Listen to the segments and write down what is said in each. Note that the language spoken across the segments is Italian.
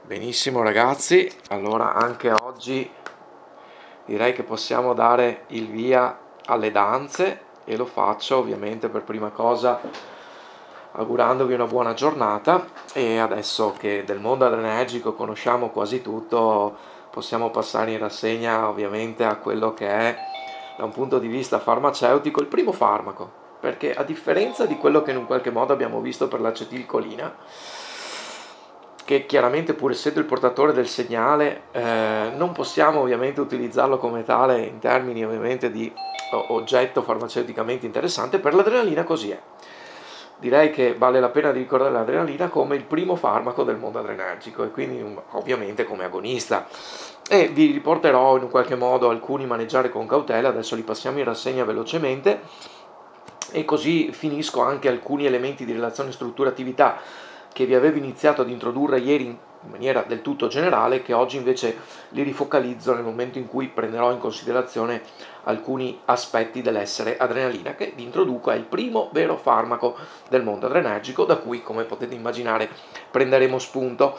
Benissimo ragazzi, allora anche oggi direi che possiamo dare il via alle danze e lo faccio ovviamente per prima cosa augurandovi una buona giornata e adesso che del mondo adrenergico conosciamo quasi tutto possiamo passare in rassegna ovviamente a quello che è da un punto di vista farmaceutico il primo farmaco, perché a differenza di quello che in un qualche modo abbiamo visto per l'acetilcolina, che chiaramente pur essendo il portatore del segnale non possiamo ovviamente utilizzarlo come tale in termini ovviamente di oggetto farmaceuticamente interessante, per l'adrenalina così è. Direi che vale la pena di ricordare l'adrenalina come il primo farmaco del mondo adrenergico e quindi ovviamente come agonista. E vi riporterò in un qualche modo alcuni maneggiare con cautela, adesso li passiamo in rassegna velocemente e così finisco anche alcuni elementi di relazione struttura-attività che vi avevo iniziato ad introdurre ieri in maniera del tutto generale, che oggi invece li rifocalizzo nel momento in cui prenderò in considerazione alcuni aspetti dell'essere adrenalina, che vi introduco è il primo vero farmaco del mondo adrenergico, da cui, come potete immaginare, prenderemo spunto.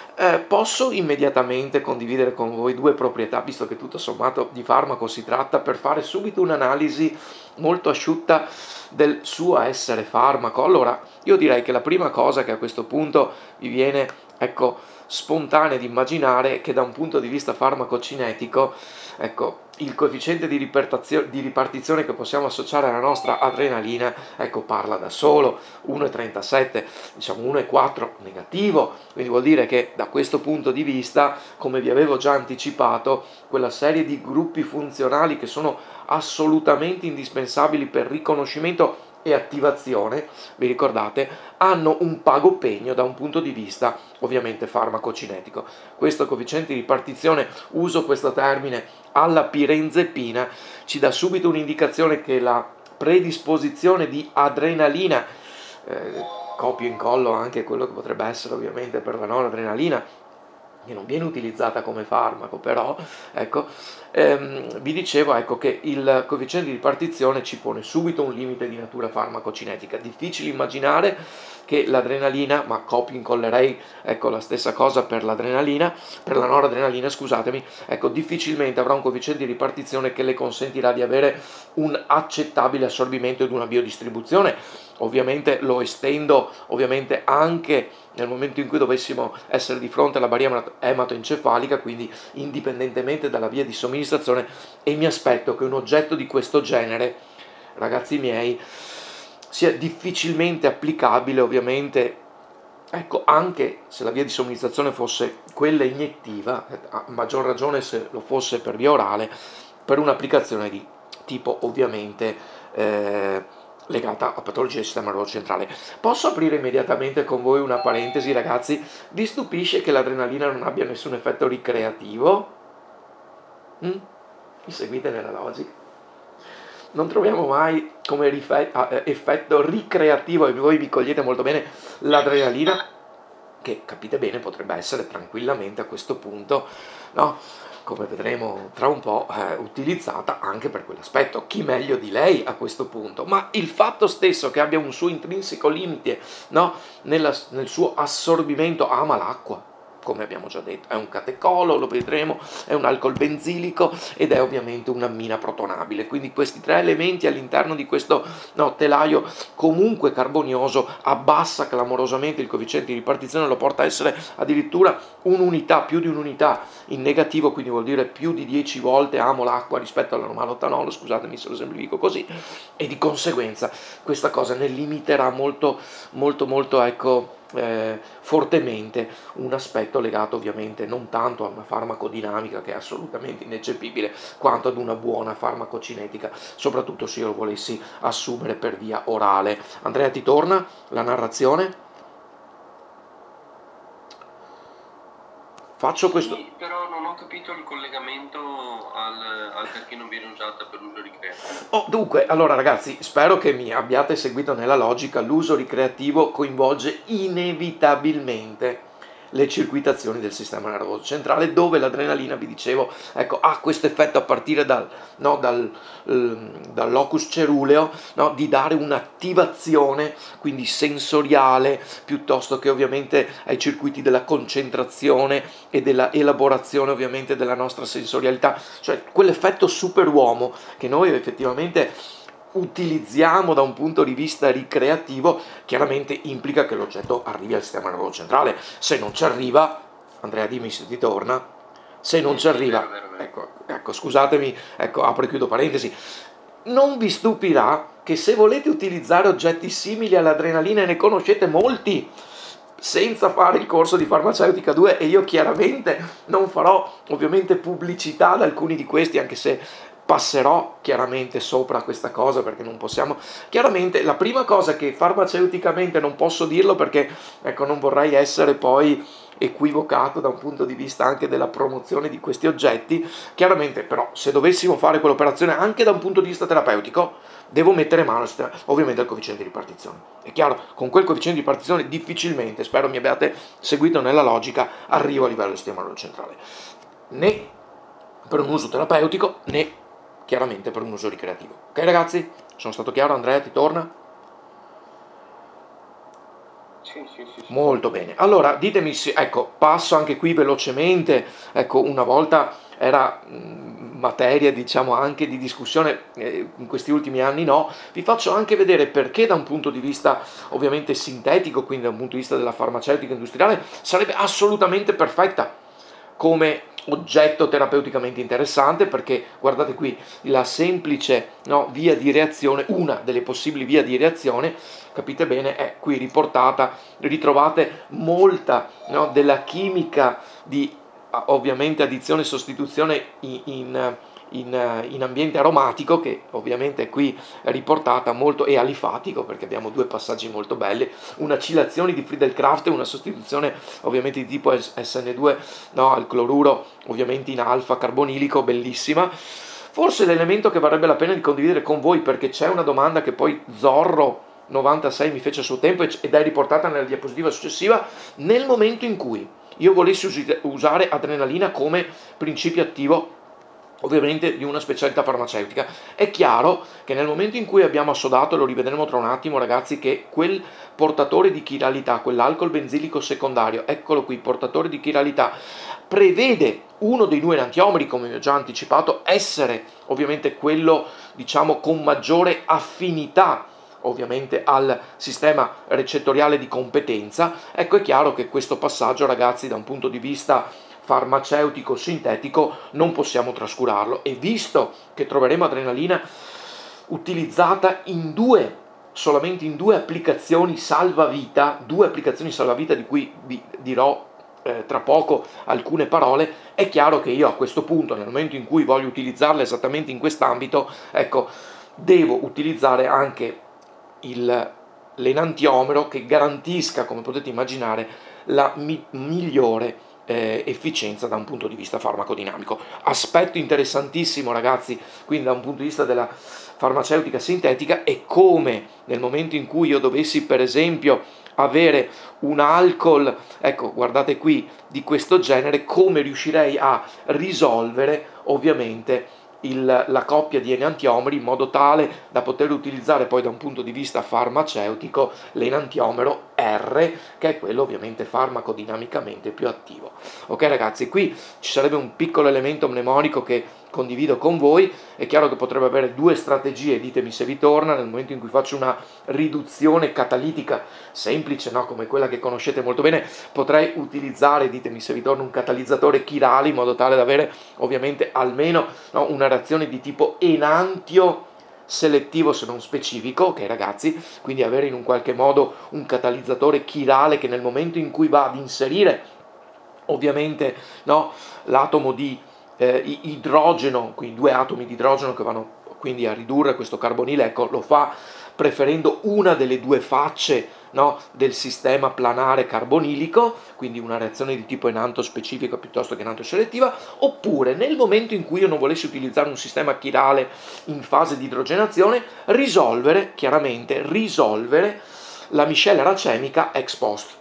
Posso immediatamente condividere con voi due proprietà, visto che tutto sommato di farmaco si tratta, per fare subito un'analisi molto asciutta del suo essere farmaco. Allora, io direi che la prima cosa che a questo punto vi viene, ecco, spontanea di immaginare è che da un punto di vista farmacocinetico, ecco, il coefficiente di ripartizione che possiamo associare alla nostra adrenalina, ecco, parla da solo, 1,37, diciamo 1,4 negativo, quindi vuol dire che da questo punto di vista, come vi avevo già anticipato, quella serie di gruppi funzionali che sono assolutamente indispensabili per riconoscimento e attivazione, vi ricordate, hanno un pago pegno da un punto di vista ovviamente farmacocinetico. Questo coefficiente di ripartizione, uso questo termine, alla pirenzepina, ci dà subito un'indicazione che la predisposizione di adrenalina, copio e incollo anche quello che potrebbe essere ovviamente per la noradrenalina, che non viene utilizzata come farmaco, però ecco, vi dicevo ecco, che il coefficiente di ripartizione ci pone subito un limite di natura farmacocinetica. Difficile immaginare che l'adrenalina, ma copio incollerei ecco, la stessa cosa per l'adrenalina, per la noradrenalina, scusatemi, ecco, difficilmente avrà un coefficiente di ripartizione che le consentirà di avere un accettabile assorbimento ed una biodistribuzione. Ovviamente lo estendo ovviamente anche nel momento in cui dovessimo essere di fronte alla barriera ematoencefalica, quindi indipendentemente dalla via di somministrazione, e mi aspetto che un oggetto di questo genere, ragazzi miei, sia difficilmente applicabile ovviamente, ecco, anche se la via di somministrazione fosse quella iniettiva, a maggior ragione se lo fosse per via orale, per un'applicazione di tipo ovviamente legata a patologie del sistema nervoso centrale. Posso aprire immediatamente con voi una parentesi, ragazzi? Vi stupisce che l'adrenalina non abbia nessun effetto ricreativo? Mi seguite nella logica? Non troviamo mai come effetto ricreativo, e voi vi cogliete molto bene, l'adrenalina, che capite bene potrebbe essere tranquillamente a questo punto, no? Come vedremo tra un po', utilizzata anche per quell'aspetto. Chi meglio di lei a questo punto? Ma il fatto stesso che abbia un suo intrinseco limite, no? Nel suo assorbimento, ama l'acqua, come abbiamo già detto, è un catecolo, lo vedremo, è un alcol benzilico ed è ovviamente un'ammina protonabile. Quindi questi tre elementi all'interno di questo telaio comunque carbonioso abbassa clamorosamente il coefficiente di ripartizione, lo porta a essere addirittura un'unità, più di un'unità in negativo, quindi vuol dire più di 10 volte amo l'acqua rispetto alla normale otanolo, scusatemi se lo semplifico così, e di conseguenza questa cosa ne limiterà molto, molto, molto, ecco, fortemente un aspetto legato ovviamente non tanto a una farmacodinamica che è assolutamente ineccepibile, quanto ad una buona farmacocinetica, soprattutto se io lo volessi assumere per via orale. Andrea, ti torna la narrazione? Faccio questo. Sì, però non ho capito il collegamento al perché non viene usata per l'uso ricreativo. Dunque, allora ragazzi, spero che mi abbiate seguito nella logica. L'uso ricreativo coinvolge inevitabilmente le circuitazioni del sistema nervoso centrale, dove l'adrenalina, vi dicevo, ecco, ha questo effetto a partire dal locus ceruleo, no, di dare un'attivazione quindi sensoriale, piuttosto che ovviamente ai circuiti della concentrazione e della elaborazione ovviamente della nostra sensorialità, cioè quell'effetto superuomo che noi effettivamente utilizziamo da un punto di vista ricreativo, chiaramente implica che l'oggetto arrivi al sistema nervoso centrale. Se non ci arriva, Andrea, dimmi se ti torna, se non ci arriva, ecco, scusatemi, ecco, apro e chiudo parentesi, non vi stupirà che se volete utilizzare oggetti simili all'adrenalina, e ne conoscete molti, senza fare il corso di farmaceutica 2, e io chiaramente non farò ovviamente pubblicità ad alcuni di questi, anche se passerò chiaramente sopra questa cosa, perché non possiamo, chiaramente la prima cosa che farmaceuticamente non posso dirlo, perché ecco, non vorrei essere poi equivocato da un punto di vista anche della promozione di questi oggetti, chiaramente però se dovessimo fare quell'operazione anche da un punto di vista terapeutico, devo mettere mano ovviamente al coefficiente di ripartizione. È chiaro, con quel coefficiente di ripartizione difficilmente, spero mi abbiate seguito nella logica, arrivo a livello del sistema nervoso centrale, né per un uso terapeutico né chiaramente per un uso ricreativo. Ok ragazzi? Sono stato chiaro? Andrea, ti torna? Sì. Molto bene. Allora, ditemi, ecco, passo anche qui velocemente, ecco, una volta era materia, diciamo, anche di discussione, in questi ultimi anni no, vi faccio anche vedere perché da un punto di vista ovviamente sintetico, quindi da un punto di vista della farmaceutica industriale, sarebbe assolutamente perfetta come oggetto terapeuticamente interessante, perché guardate qui la semplice via di reazione, una delle possibili vie di reazione, capite bene, è qui riportata, ritrovate molta della chimica di ovviamente addizione e sostituzione in ambiente aromatico, che ovviamente è qui riportata molto, e alifatico, perché abbiamo due passaggi molto belli, una cilazione di Friedel-Crafts e una sostituzione ovviamente di tipo SN2 al cloruro ovviamente in alfa carbonilico, bellissima. Forse l'elemento che varrebbe la pena di condividere con voi, perché c'è una domanda che poi Zorro 96 mi fece a suo tempo ed è riportata nella diapositiva successiva: nel momento in cui io volessi usare adrenalina come principio attivo ovviamente di una specialità farmaceutica, è chiaro che nel momento in cui abbiamo assodato, lo rivedremo tra un attimo ragazzi, che quel portatore di chiralità, quell'alcol benzilico secondario, eccolo qui, portatore di chiralità, prevede uno dei due enantiomeri, come vi ho già anticipato, essere ovviamente quello diciamo con maggiore affinità ovviamente al sistema recettoriale di competenza. Ecco, è chiaro che questo passaggio ragazzi da un punto di vista farmaceutico sintetico non possiamo trascurarlo, e visto che troveremo adrenalina utilizzata solamente in due applicazioni salvavita di cui vi dirò tra poco alcune parole, è chiaro che io a questo punto, nel momento in cui voglio utilizzarla esattamente in quest'ambito, ecco, devo utilizzare anche l'enantiomero che garantisca, come potete immaginare, la migliore efficienza da un punto di vista farmacodinamico. Aspetto interessantissimo ragazzi, quindi da un punto di vista della farmaceutica sintetica, è come nel momento in cui io dovessi per esempio avere un alcol, ecco guardate qui, di questo genere, come riuscirei a risolvere ovviamente la coppia di enantiomeri in modo tale da poter utilizzare poi da un punto di vista farmaceutico l'enantiomero R, che è quello ovviamente farmacodinamicamente più attivo. Ok ragazzi, qui ci sarebbe un piccolo elemento mnemonico che condivido con voi. È chiaro che potrebbe avere due strategie, ditemi se vi torna. Nel momento in cui faccio una riduzione catalitica semplice, come quella che conoscete molto bene, potrei utilizzare, ditemi se vi torna, un catalizzatore chirale in modo tale da avere ovviamente almeno una reazione di tipo enantio selettivo se non specifico, ok ragazzi, quindi avere in un qualche modo un catalizzatore chirale che nel momento in cui va ad inserire ovviamente l'atomo di idrogeno, quindi due atomi di idrogeno che vanno quindi a ridurre questo carbonile, ecco, lo fa preferendo una delle due facce del sistema planare carbonilico, quindi una reazione di tipo enanto specifica piuttosto che enanto selettiva. Oppure nel momento in cui io non volessi utilizzare un sistema chirale in fase di idrogenazione, risolvere la miscela racemica ex post.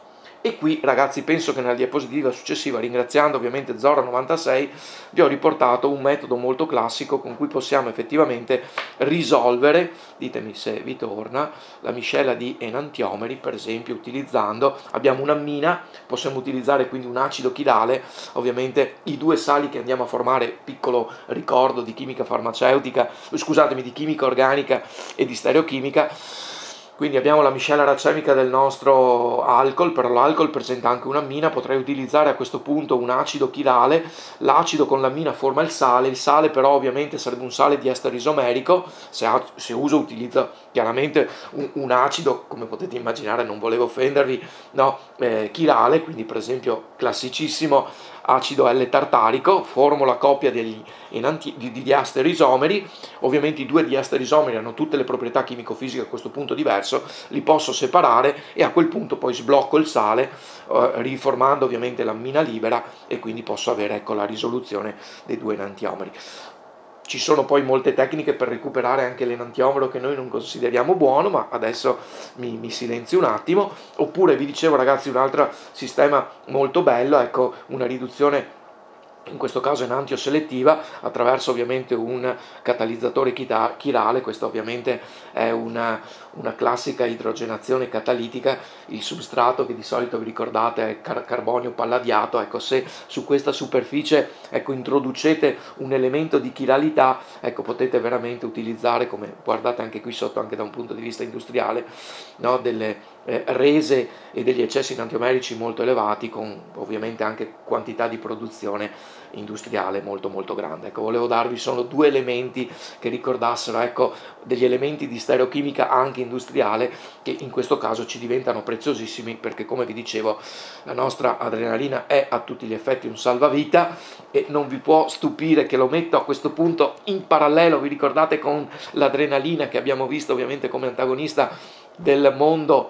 E qui ragazzi penso che nella diapositiva successiva, ringraziando ovviamente Zora96, vi ho riportato un metodo molto classico con cui possiamo effettivamente risolvere, ditemi se vi torna, la miscela di enantiomeri, per esempio utilizzando, abbiamo una mina, possiamo utilizzare quindi un acido chirale, ovviamente i due sali che andiamo a formare, piccolo ricordo di chimica farmaceutica, scusatemi, di chimica organica e di stereochimica. Quindi abbiamo la miscela racemica del nostro alcol, però l'alcol presenta anche una mina, potrei utilizzare a questo punto un acido chirale, l'acido con la mina forma il sale però ovviamente sarebbe un sale di ester isomerico, se utilizzo chiaramente un acido, come potete immaginare, non volevo offendervi, no, chirale, quindi per esempio classicissimo acido L-tartarico, formo la coppia di diasteri isomeri, ovviamente i due diasteri isomeri hanno tutte le proprietà chimico-fisiche a questo punto diverso, li posso separare e a quel punto poi sblocco il sale, riformando ovviamente la mina libera e quindi posso avere, ecco, la risoluzione dei due enantiomeri. Ci sono poi molte tecniche per recuperare anche l'enantiomero che noi non consideriamo buono, ma adesso mi silenzio un attimo. Oppure vi dicevo ragazzi un altro sistema molto bello, ecco, una riduzione in questo caso enantioselettiva attraverso ovviamente un catalizzatore chirale. Questa ovviamente è una classica idrogenazione catalitica, il substrato che di solito vi ricordate è carbonio palladiato, ecco, se su questa superficie, ecco, introducete un elemento di chiralità, ecco, potete veramente utilizzare, come guardate anche qui sotto, anche da un punto di vista industriale, no, delle rese e degli eccessi enantiomerici molto elevati, con ovviamente anche quantità di produzione industriale molto molto grande. Ecco, volevo darvi solo due elementi che ricordassero, ecco, degli elementi di stereochimica anche industriale che in questo caso ci diventano preziosissimi, perché come vi dicevo la nostra adrenalina è a tutti gli effetti un salvavita e non vi può stupire che lo metto a questo punto in parallelo, vi ricordate, con l'adrenalina che abbiamo visto ovviamente come antagonista del mondo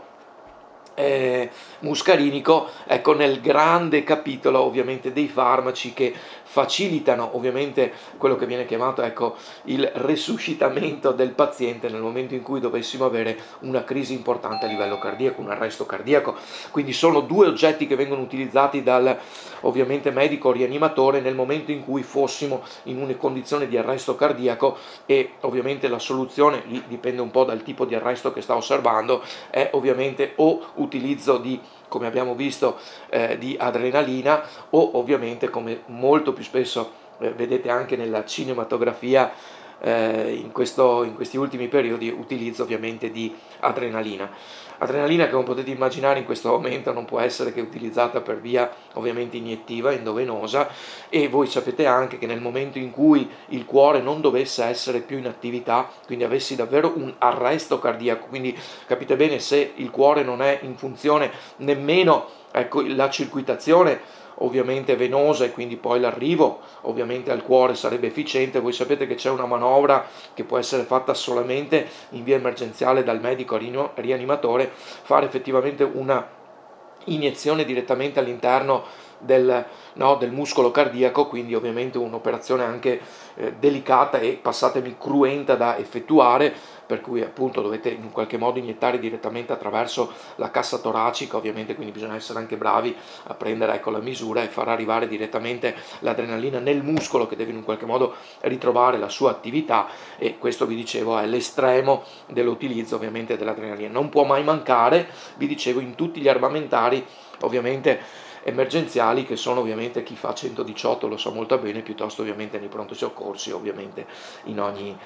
muscarinico, ecco, nel grande capitolo ovviamente dei farmaci che facilitano ovviamente quello che viene chiamato, ecco, il resuscitamento del paziente nel momento in cui dovessimo avere una crisi importante a livello cardiaco, un arresto cardiaco. Quindi sono due oggetti che vengono utilizzati dal ovviamente medico rianimatore nel momento in cui fossimo in una condizione di arresto cardiaco, e ovviamente la soluzione lì dipende un po' dal tipo di arresto che sta osservando, è ovviamente o utilizzo di, come abbiamo visto, di adrenalina, o ovviamente, come molto più spesso vedete anche nella cinematografia in questi ultimi periodi, utilizzo ovviamente di adrenalina. Adrenalina che, come potete immaginare, in questo momento non può essere che utilizzata per via ovviamente iniettiva, endovenosa, e voi sapete anche che nel momento in cui il cuore non dovesse essere più in attività, quindi avessi davvero un arresto cardiaco, quindi capite bene, se il cuore non è in funzione nemmeno, ecco, la circuitazione ovviamente venosa e quindi poi l'arrivo ovviamente al cuore sarebbe efficiente. Voi sapete che c'è una manovra che può essere fatta solamente in via emergenziale dal medico rianimatore, fare effettivamente una iniezione direttamente all'interno del muscolo cardiaco, quindi ovviamente un'operazione anche delicata e, passatemi, cruenta da effettuare, per cui appunto dovete in qualche modo iniettare direttamente attraverso la cassa toracica, ovviamente, quindi bisogna essere anche bravi a prendere, ecco, la misura e far arrivare direttamente l'adrenalina nel muscolo che deve in qualche modo ritrovare la sua attività, e questo, vi dicevo, è l'estremo dell'utilizzo ovviamente dell'adrenalina. Non può mai mancare, vi dicevo, in tutti gli armamentari ovviamente emergenziali, che sono ovviamente, chi fa 118 lo sa molto bene, piuttosto ovviamente nei pronto soccorsi, ovviamente in ogni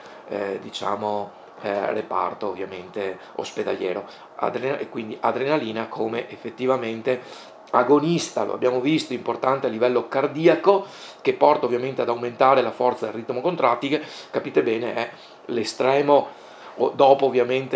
reparto ovviamente ospedaliero. E quindi adrenalina come effettivamente agonista, lo abbiamo visto, importante a livello cardiaco, che porta ovviamente ad aumentare la forza del ritmo contrattile. Capite bene, è l'estremo dopo ovviamente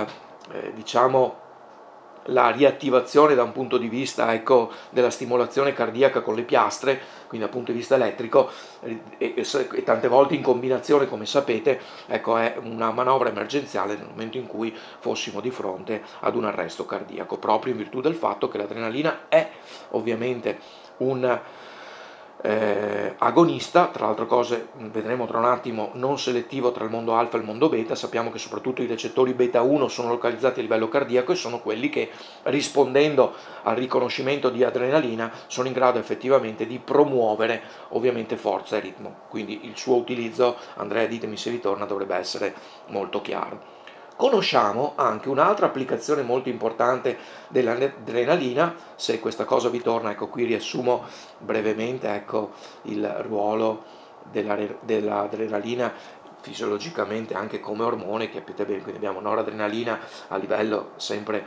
la riattivazione da un punto di vista, ecco, della stimolazione cardiaca con le piastre, quindi dal punto di vista elettrico, e tante volte in combinazione, come sapete, ecco, è una manovra emergenziale nel momento in cui fossimo di fronte ad un arresto cardiaco, proprio in virtù del fatto che l'adrenalina è ovviamente un agonista, tra l'altro cose vedremo tra un attimo, non selettivo tra il mondo alfa e il mondo beta. Sappiamo che soprattutto i recettori beta 1 sono localizzati a livello cardiaco e sono quelli che, rispondendo al riconoscimento di adrenalina, sono in grado effettivamente di promuovere ovviamente forza e ritmo. Quindi il suo utilizzo, Andrea ditemi se ritorna, dovrebbe essere molto chiaro. Conosciamo anche un'altra applicazione molto importante dell'adrenalina. Se questa cosa vi torna, ecco, qui riassumo brevemente, ecco, il ruolo dell'adrenalina fisiologicamente anche come ormone, capite bene. Quindi abbiamo noradrenalina a livello sempre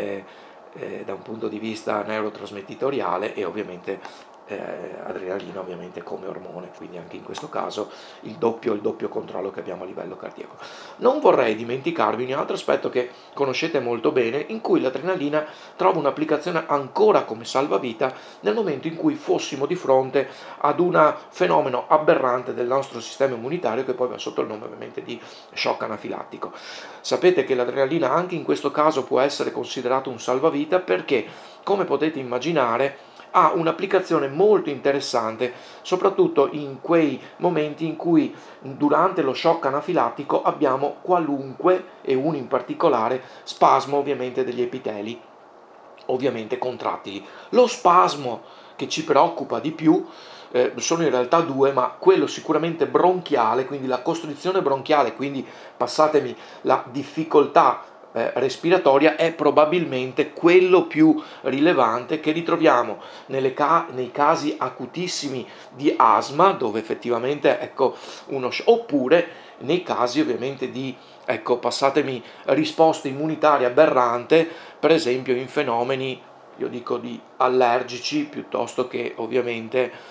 da un punto di vista neurotrasmettitoriale, e ovviamente adrenalina ovviamente come ormone, quindi anche in questo caso il doppio controllo che abbiamo a livello cardiaco. Non vorrei dimenticarvi un altro aspetto che conoscete molto bene, in cui l'adrenalina trova un'applicazione ancora come salvavita nel momento in cui fossimo di fronte ad un fenomeno aberrante del nostro sistema immunitario, che poi va sotto il nome ovviamente di shock anafilattico. Sapete che l'adrenalina anche in questo caso può essere considerato un salvavita, perché, come potete immaginare, ha un'applicazione molto interessante, soprattutto in quei momenti in cui durante lo shock anafilattico abbiamo qualunque, e uno in particolare, spasmo ovviamente degli epiteli, ovviamente contrattili. Lo spasmo che ci preoccupa di più sono in realtà due, ma quello sicuramente bronchiale, quindi la costrizione bronchiale, quindi passatemi la difficoltà respiratoria, è probabilmente quello più rilevante che ritroviamo nei casi acutissimi di asma, dove effettivamente ecco oppure nei casi ovviamente di, ecco, passatemi, risposta immunitaria aberrante, per esempio in fenomeni, io dico, di allergici, piuttosto che ovviamente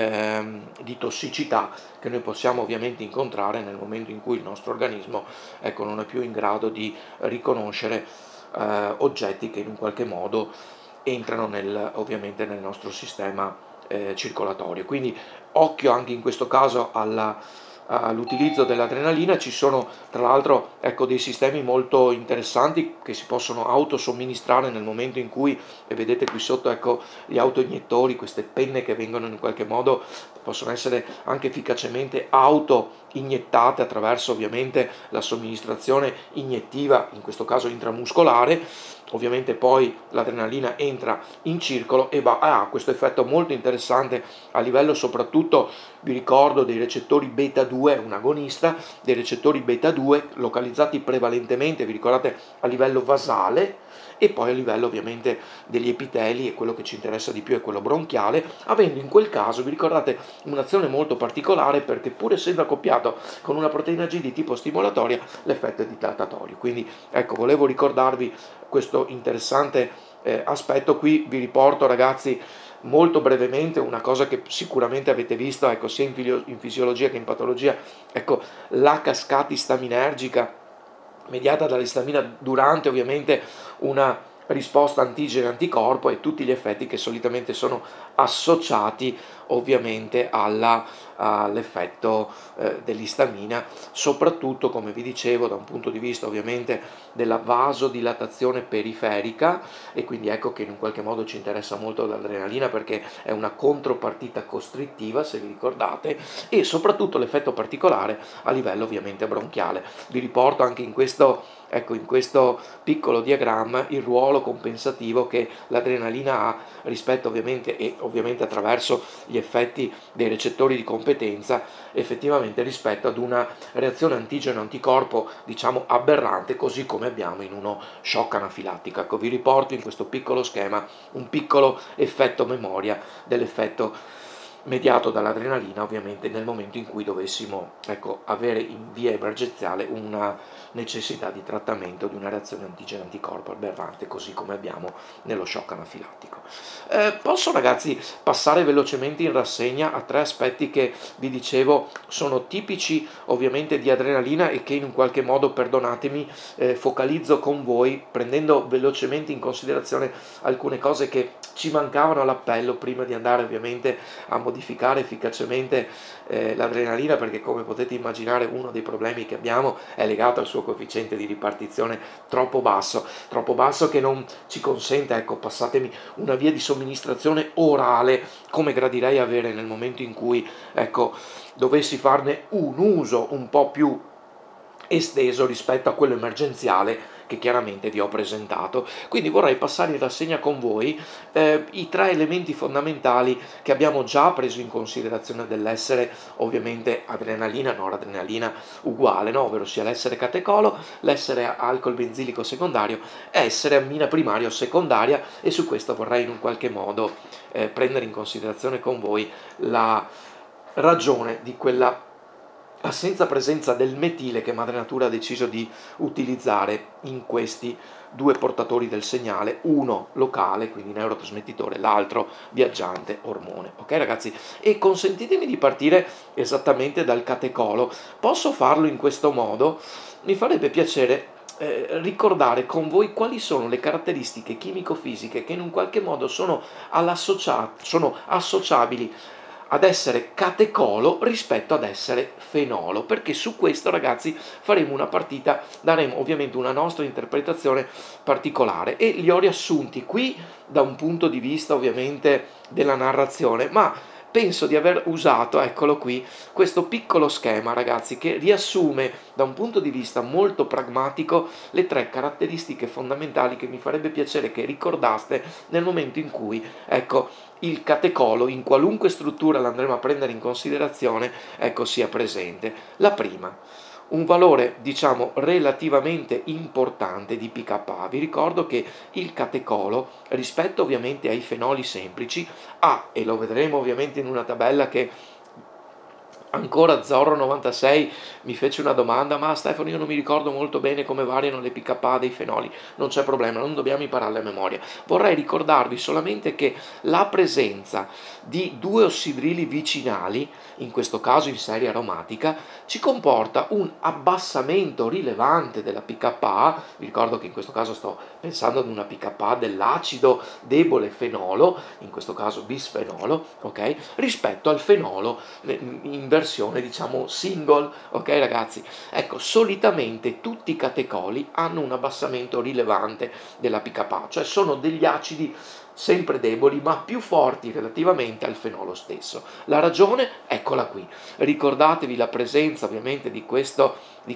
di tossicità, che noi possiamo ovviamente incontrare nel momento in cui il nostro organismo, ecco, non è più in grado di riconoscere oggetti che in un qualche modo entrano ovviamente nel nostro sistema circolatorio. Quindi occhio anche in questo caso all'utilizzo dell'adrenalina. Ci sono tra l'altro, ecco, dei sistemi molto interessanti che si possono autosomministrare nel momento in cui, e vedete qui sotto, ecco, gli autoiniettori, queste penne che vengono in qualche modo, possono essere anche efficacemente auto-iniettate attraverso ovviamente la somministrazione iniettiva, in questo caso intramuscolare. Ovviamente poi l'adrenalina entra in circolo e ha questo effetto molto interessante a livello, soprattutto, vi ricordo, dei recettori beta 2, un agonista dei recettori beta 2 localizzati prevalentemente, vi ricordate, a livello vasale, e poi a livello ovviamente degli epiteli, e quello che ci interessa di più è quello bronchiale, avendo in quel caso, vi ricordate, un'azione molto particolare, perché pur essendo accoppiato con una proteina G di tipo stimolatoria, l'effetto è dilatatorio. Quindi ecco, volevo ricordarvi questo interessante aspetto. Qui vi riporto, ragazzi, molto brevemente una cosa che sicuramente avete visto, ecco, sia in fisiologia che in patologia, ecco, la cascata istaminergica mediata dall'istamina durante ovviamente una risposta antigene-anticorpo, e tutti gli effetti che solitamente sono associati ovviamente all'effetto dell'istamina, soprattutto, come vi dicevo, da un punto di vista ovviamente della vasodilatazione periferica. E quindi ecco che in un qualche modo ci interessa molto l'adrenalina, perché è una contropartita costrittiva, se vi ricordate, e soprattutto l'effetto particolare a livello ovviamente bronchiale. Vi riporto anche in questo, ecco, in questo piccolo diagramma il ruolo compensativo che l'adrenalina ha rispetto ovviamente, e ovviamente attraverso gli effetti dei recettori di competenza, effettivamente rispetto ad una reazione antigeno-anticorpo, diciamo, aberrante, così come abbiamo in uno shock anafilattico. Ecco, vi riporto in questo piccolo schema un piccolo effetto memoria dell'effetto mediato dall'adrenalina, ovviamente nel momento in cui dovessimo, ecco, avere in via emergenziale una necessità di trattamento di una reazione antigeno-anticorpo aberrante, così come abbiamo nello shock anafilattico. Posso, ragazzi, passare velocemente in rassegna a tre aspetti che vi dicevo sono tipici ovviamente di adrenalina, e che in un qualche modo, perdonatemi, focalizzo con voi, prendendo velocemente in considerazione alcune cose che ci mancavano all'appello prima di andare ovviamente a modificare efficacemente l'adrenalina, perché come potete immaginare uno dei problemi che abbiamo è legato al suo coefficiente di ripartizione troppo basso che non ci consente, ecco, passatemi, una via di somministrazione orale come gradirei avere nel momento in cui, ecco, dovessi farne un uso un po' più esteso rispetto a quello emergenziale che chiaramente vi ho presentato. Quindi vorrei passare in rassegna con voi i 3 elementi fondamentali che abbiamo già preso in considerazione dell'essere ovviamente adrenalina, noradrenalina uguale, no? Ovvero sia l'essere catecolo, l'essere alcol benzilico secondario e essere ammina primaria o secondaria, e su questo vorrei in un qualche modo prendere in considerazione con voi la ragione di quella assenza presenza del metile che madre natura ha deciso di utilizzare in questi 2 portatori del segnale, uno locale, quindi neurotrasmettitore, l'altro viaggiante, ormone. Ok ragazzi? E consentitemi di partire esattamente dal catecolo. Posso farlo in questo modo? Mi farebbe piacere ricordare con voi quali sono le caratteristiche chimico-fisiche che in un qualche modo sono associabili ad essere catecolo rispetto ad essere fenolo, perché su questo ragazzi faremo una partita, daremo ovviamente una nostra interpretazione particolare e li ho riassunti qui da un punto di vista ovviamente della narrazione, ma penso di aver usato, eccolo qui, questo piccolo schema ragazzi che riassume da un punto di vista molto pragmatico le 3 caratteristiche fondamentali che mi farebbe piacere che ricordaste nel momento in cui, ecco, il catecolo in qualunque struttura l'andremo a prendere in considerazione, ecco, sia presente. La prima, un valore diciamo relativamente importante di pKa. Vi ricordo che il catecolo rispetto ovviamente ai fenoli semplici ha, e lo vedremo ovviamente in una tabella che ancora Zorro96 mi fece una domanda: ma Stefano, io non mi ricordo molto bene come variano le pKa dei fenoli. Non c'è problema, non dobbiamo impararle a memoria. Vorrei ricordarvi solamente che la presenza di 2 ossidrili vicinali, in questo caso in serie aromatica, ci comporta un abbassamento rilevante della pKa. Vi ricordo che in questo caso sto pensando ad una pKa dell'acido debole fenolo, in questo caso bisfenolo, ok? Rispetto al fenolo in versione diciamo single, ok ragazzi? Ecco, solitamente tutti i catecoli hanno un abbassamento rilevante della pKa, cioè sono degli acidi sempre deboli ma più forti relativamente al fenolo stesso. La ragione, eccola qui. Ricordatevi la presenza ovviamente di questa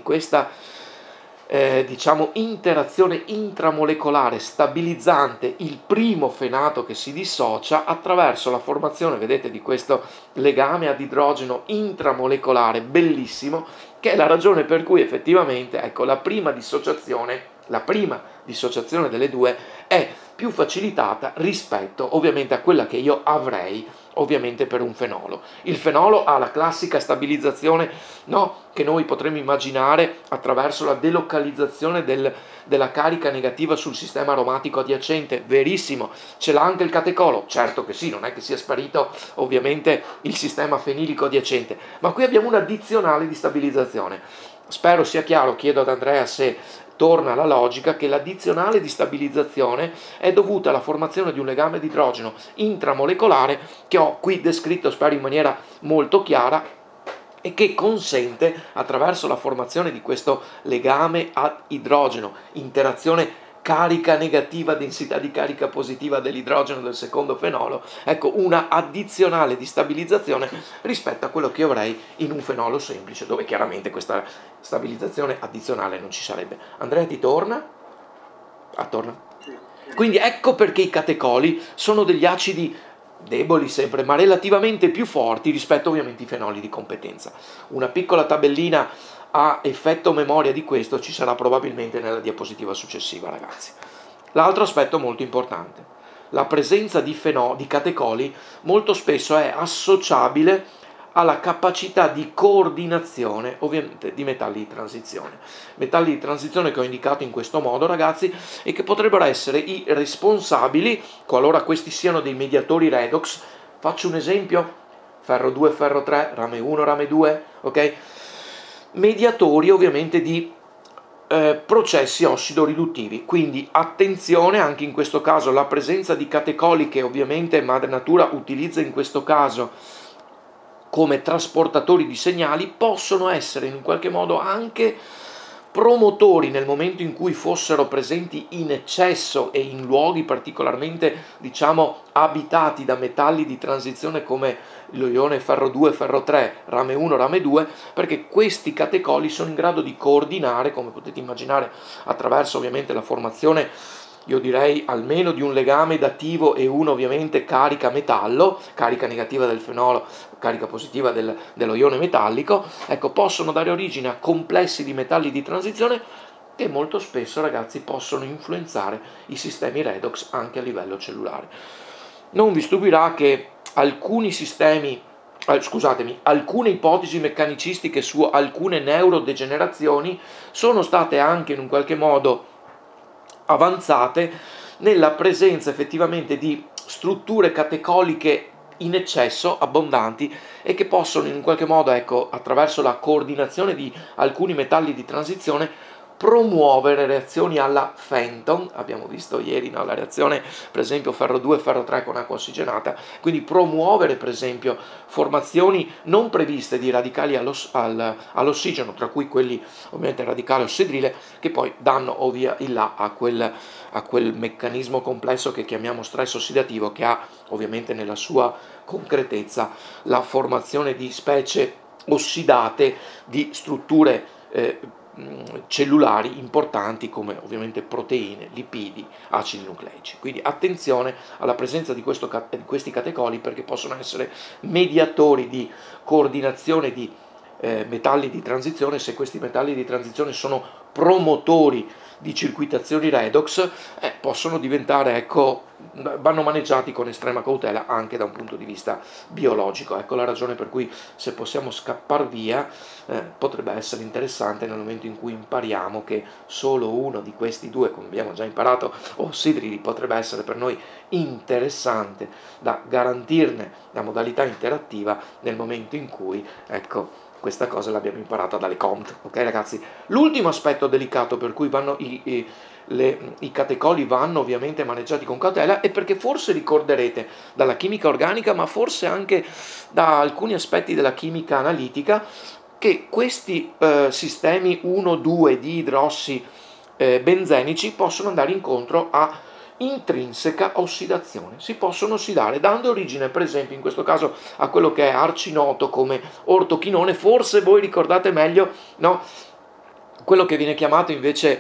diciamo interazione intramolecolare stabilizzante, il primo fenato che si dissocia attraverso la formazione, vedete, di questo legame ad idrogeno intramolecolare bellissimo, che è la ragione per cui effettivamente, ecco, la prima dissociazione delle due è più facilitata rispetto ovviamente a quella che io avrei ovviamente per un fenolo. Il fenolo ha la classica stabilizzazione, no, che noi potremmo immaginare attraverso la delocalizzazione della carica negativa sul sistema aromatico adiacente, verissimo. Ce l'ha anche il catecolo? Certo che sì, non è che sia sparito ovviamente il sistema fenilico adiacente, ma qui abbiamo un'addizionale di stabilizzazione. Spero sia chiaro, chiedo ad Andrea se torna la logica, che l'addizionale di stabilizzazione è dovuta alla formazione di un legame di idrogeno intramolecolare che ho qui descritto, spero in maniera molto chiara, e che consente, attraverso la formazione di questo legame ad idrogeno, interazione carica negativa, densità di carica positiva dell'idrogeno del secondo fenolo, ecco, una addizionale di stabilizzazione rispetto a quello che io avrei in un fenolo semplice, dove chiaramente questa stabilizzazione addizionale non ci sarebbe. Andrea, ti torna? Torna. Quindi ecco perché i catecoli sono degli acidi deboli sempre, ma relativamente più forti rispetto ovviamente ai fenoli di competenza. Una piccola tabellina a effetto memoria di questo ci sarà probabilmente nella diapositiva successiva, ragazzi. L'altro aspetto molto importante: la presenza di catecoli molto spesso è associabile alla capacità di coordinazione ovviamente di metalli di transizione che ho indicato in questo modo, ragazzi, e che potrebbero essere i responsabili, qualora questi siano dei mediatori redox. Faccio un esempio: ferro 2, ferro 3, rame 1, rame 2, ok? Mediatori ovviamente di processi ossido-riduttivi. Quindi attenzione, anche in questo caso la presenza di catecoli, che ovviamente madre natura utilizza in questo caso come trasportatori di segnali, possono essere in qualche modo anche promotori, nel momento in cui fossero presenti in eccesso e in luoghi particolarmente, diciamo, abitati da metalli di transizione come lo ione ferro 2, ferro 3, rame 1, rame 2, perché questi catecoli sono in grado di coordinare, come potete immaginare, attraverso ovviamente la formazione, io direi almeno di un legame dativo e uno ovviamente carica metallo, carica negativa del fenolo, carica positiva dello ione metallico, ecco, possono dare origine a complessi di metalli di transizione che molto spesso, ragazzi, possono influenzare i sistemi redox anche a livello cellulare. Non vi stupirà che alcuni sistemi, alcune ipotesi meccanicistiche su alcune neurodegenerazioni sono state anche in un qualche modo avanzate nella presenza effettivamente di strutture catecoliche in eccesso, abbondanti, e che possono in qualche modo, ecco, attraverso la coordinazione di alcuni metalli di transizione, promuovere reazioni alla Fenton. Abbiamo visto ieri, no, la reazione per esempio ferro 2 ferro 3 con acqua ossigenata, quindi promuovere per esempio formazioni non previste di radicali all'ossigeno, tra cui quelli ovviamente radicale ossidrile, che poi danno via il là a quel meccanismo complesso che chiamiamo stress ossidativo, che ha ovviamente nella sua concretezza la formazione di specie ossidate di strutture cellulari importanti come ovviamente proteine, lipidi, acidi nucleici. Quindi attenzione alla presenza di questi catecoli, perché possono essere mediatori di coordinazione di metalli di transizione. Se questi metalli di transizione sono promotori di circuitazioni redox, possono diventare, ecco, vanno maneggiati con estrema cautela anche da un punto di vista biologico. Ecco la ragione per cui, se possiamo scappar via, potrebbe essere interessante nel momento in cui impariamo che solo uno di questi due, come abbiamo già imparato, ossidrili, potrebbe essere per noi interessante da garantirne la modalità interattiva nel momento in cui, ecco, questa cosa l'abbiamo imparata dalle Comte, ok ragazzi? L'ultimo aspetto delicato per cui vanno i catecoli vanno ovviamente maneggiati con cautela è perché forse ricorderete dalla chimica organica, ma forse anche da alcuni aspetti della chimica analitica, che questi sistemi 1,2 di idrossi benzenici possono andare incontro a intrinseca ossidazione, si possono ossidare, dando origine per esempio in questo caso a quello che è arcinoto come ortochinone. Forse voi ricordate meglio, no, quello che viene chiamato invece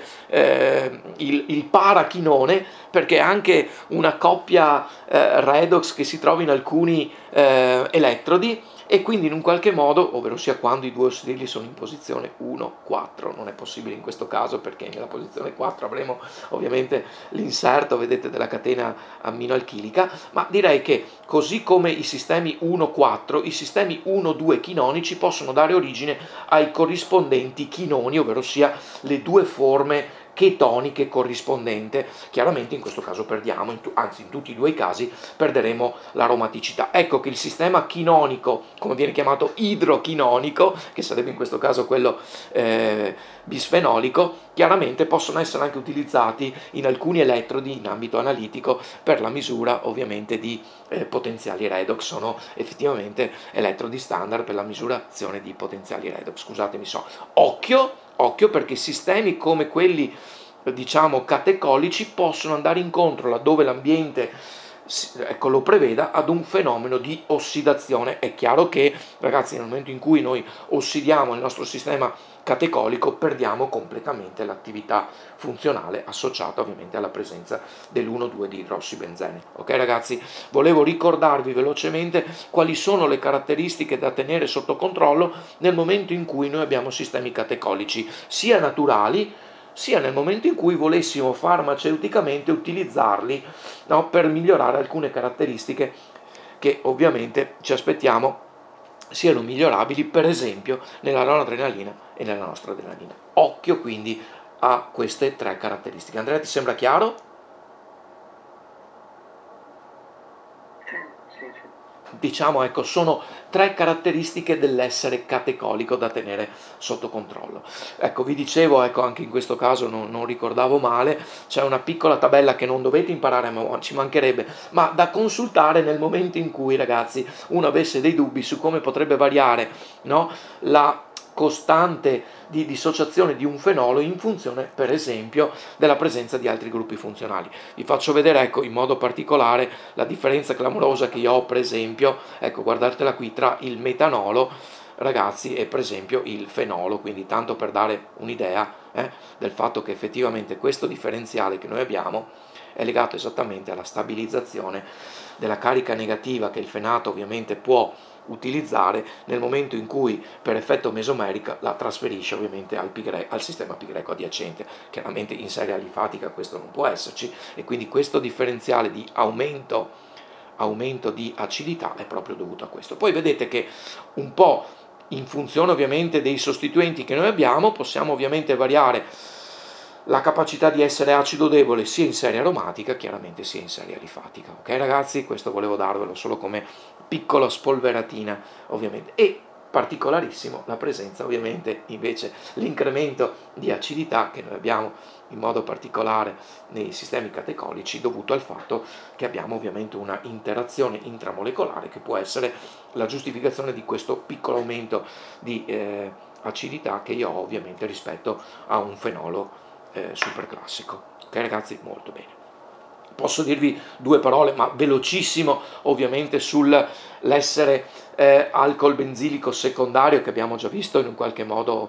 il parachinone, perché è anche una coppia redox che si trova in alcuni elettrodi, e quindi in un qualche modo, ovvero sia quando i due ossidili sono in posizione 1, 4, non è possibile in questo caso perché nella posizione 4 avremo ovviamente l'inserto, vedete, della catena amminoalchilica, ma direi che così come i sistemi 1-4, i sistemi 1-2 chinonici possono dare origine ai corrispondenti chinoni, ovvero sia le due forme chetoniche corrispondente. Chiaramente in questo caso perdiamo, anzi in tutti i due i casi perderemo l'aromaticità. Ecco che il sistema chinonico, come viene chiamato idrochinonico, che sarebbe in questo caso quello bisfenolico, chiaramente possono essere anche utilizzati in alcuni elettrodi in ambito analitico per la misura ovviamente di potenziali redox. Sono effettivamente elettrodi standard per la misurazione di potenziali redox. Scusatemi, occhio perché sistemi come quelli, diciamo, catecolici possono andare incontro, laddove l'ambiente, ecco, lo preveda, ad un fenomeno di ossidazione. È chiaro che, ragazzi, nel momento in cui noi ossidiamo il nostro sistema catecolico perdiamo completamente l'attività funzionale associata ovviamente alla presenza dell'1,2 di idrossibenzene. Ok ragazzi, volevo ricordarvi velocemente quali sono le caratteristiche da tenere sotto controllo nel momento in cui noi abbiamo sistemi catecolici, sia naturali sia nel momento in cui volessimo farmaceuticamente utilizzarli, no, per migliorare alcune caratteristiche che ovviamente ci aspettiamo siano migliorabili, per esempio nella noradrenalina e nella nostra adrenalina. Occhio quindi a queste tre caratteristiche. Andrea, ti sembra chiaro? Sì. diciamo, ecco, sono 3 caratteristiche dell'essere catecolico da tenere sotto controllo. Ecco, vi dicevo, ecco, anche in questo caso non ricordavo male, c'è una piccola tabella che non dovete imparare a memoria, ci mancherebbe, ma da consultare nel momento in cui, ragazzi, uno avesse dei dubbi su come potrebbe variare, no, la costante di dissociazione di un fenolo in funzione, per esempio, della presenza di altri gruppi funzionali. Vi faccio vedere, ecco, in modo particolare la differenza clamorosa che io ho, per esempio, ecco, guardatela qui, tra il metanolo, ragazzi, e per esempio il fenolo, quindi tanto per dare un'idea del fatto che effettivamente questo differenziale che noi abbiamo è legato esattamente alla stabilizzazione della carica negativa che il fenato ovviamente può utilizzare nel momento in cui per effetto mesomerica la trasferisce ovviamente al sistema pi greco adiacente. Chiaramente in serie alifatica questo non può esserci, e quindi questo differenziale di aumento di acidità è proprio dovuto a questo. Poi vedete che un po' in funzione ovviamente dei sostituenti che noi abbiamo possiamo ovviamente variare la capacità di essere acido debole sia in serie aromatica chiaramente sia in serie alifatica. Ok ragazzi, questo volevo darvelo solo come piccola spolveratina ovviamente. E particolarissimo la presenza ovviamente invece l'incremento di acidità che noi abbiamo in modo particolare nei sistemi catecolici dovuto al fatto che abbiamo ovviamente una interazione intramolecolare che può essere la giustificazione di questo piccolo aumento di acidità che io ho ovviamente rispetto a un fenolo superclassico. Ok ragazzi, molto bene. Posso dirvi 2 parole, ma velocissimo, ovviamente sull'essere alcol benzilico secondario, che abbiamo già visto in un qualche modo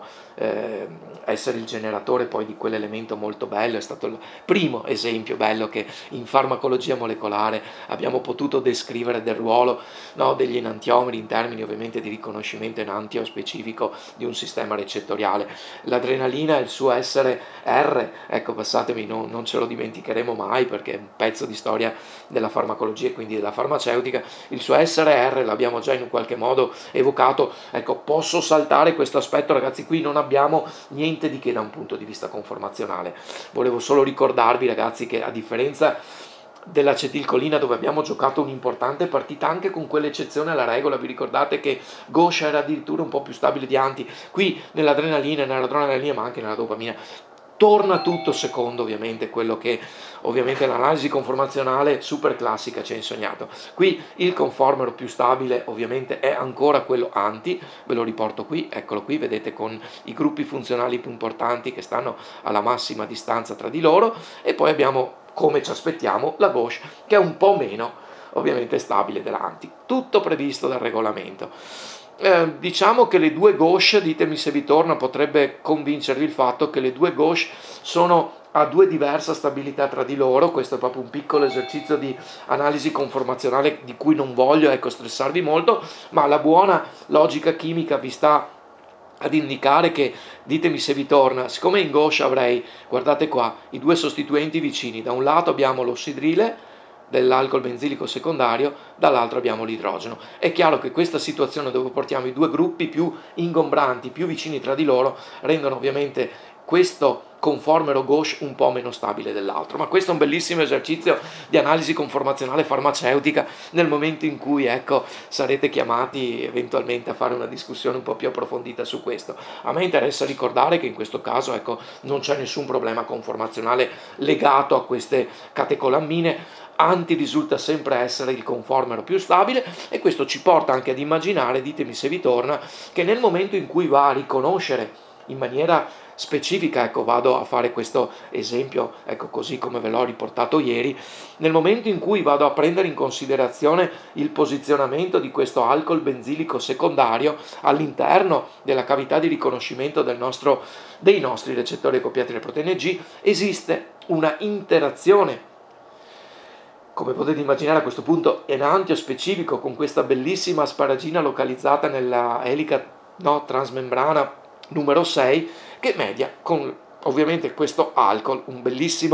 essere il generatore poi di quell'elemento molto bello. È stato il primo esempio bello che in farmacologia molecolare abbiamo potuto descrivere del ruolo, no, degli enantiomeri in termini ovviamente di riconoscimento enantio specifico di un sistema recettoriale. L'adrenalina e il suo essere R, ecco, passatemi, non ce lo dimenticheremo mai perché è un pezzo di storia della farmacologia e quindi della farmaceutica. Il suo essere R l'abbiamo già in un qualche modo evocato. Ecco, posso saltare questo aspetto, ragazzi, qui non abbiamo niente di che da un punto di vista conformazionale. Volevo solo ricordarvi, ragazzi, che a differenza dell'acetilcolina, dove abbiamo giocato un'importante partita anche con quell'eccezione alla regola, vi ricordate che Gauche era addirittura un po' più stabile di Anti, qui nell'adrenalina, nella noradrenalina, ma anche nella dopamina torna tutto secondo ovviamente quello che ovviamente l'analisi conformazionale super classica ci ha insegnato. Qui il conformero più stabile ovviamente è ancora quello Anti, ve lo riporto qui, eccolo qui, vedete, con i gruppi funzionali più importanti che stanno alla massima distanza tra di loro, e poi abbiamo, come ci aspettiamo, la Gauche che è un po' meno ovviamente stabile dell'Anti, tutto previsto dal regolamento. Diciamo che le 2 Gauche, ditemi se vi torna, potrebbe convincervi il fatto che le 2 Gauche sono a 2 diverse stabilità tra di loro. Questo è proprio un piccolo esercizio di analisi conformazionale di cui non voglio, ecco, stressarvi molto, ma la buona logica chimica vi sta ad indicare che, ditemi se vi torna, siccome in Gauche avrei, guardate qua, i 2 sostituenti vicini, da un lato abbiamo l'ossidrile dell'alcol benzilico secondario, dall'altro abbiamo l'idrogeno. È chiaro che questa situazione dove portiamo i 2 gruppi più ingombranti, più vicini tra di loro, rendono ovviamente questo conformero Gauche un po' meno stabile dell'altro, ma questo è un bellissimo esercizio di analisi conformazionale farmaceutica nel momento in cui, ecco, sarete chiamati eventualmente a fare una discussione un po' più approfondita su questo. A me interessa ricordare che in questo caso, ecco, non c'è nessun problema conformazionale legato a queste catecolammine. Anti risulta sempre essere il conformero più stabile, e questo ci porta anche ad immaginare, ditemi se vi torna, che nel momento in cui va a riconoscere in maniera specifica, ecco, vado a fare questo esempio, ecco, così come ve l'ho riportato ieri, nel momento in cui vado a prendere in considerazione il posizionamento di questo alcol benzilico secondario all'interno della cavità di riconoscimento dei nostri recettori accoppiati alle proteine G, esiste una interazione, come potete immaginare a questo punto, enantio specifico con questa bellissima asparagina localizzata nella elica, no, transmembrana numero 6, che media con ovviamente questo alcol, una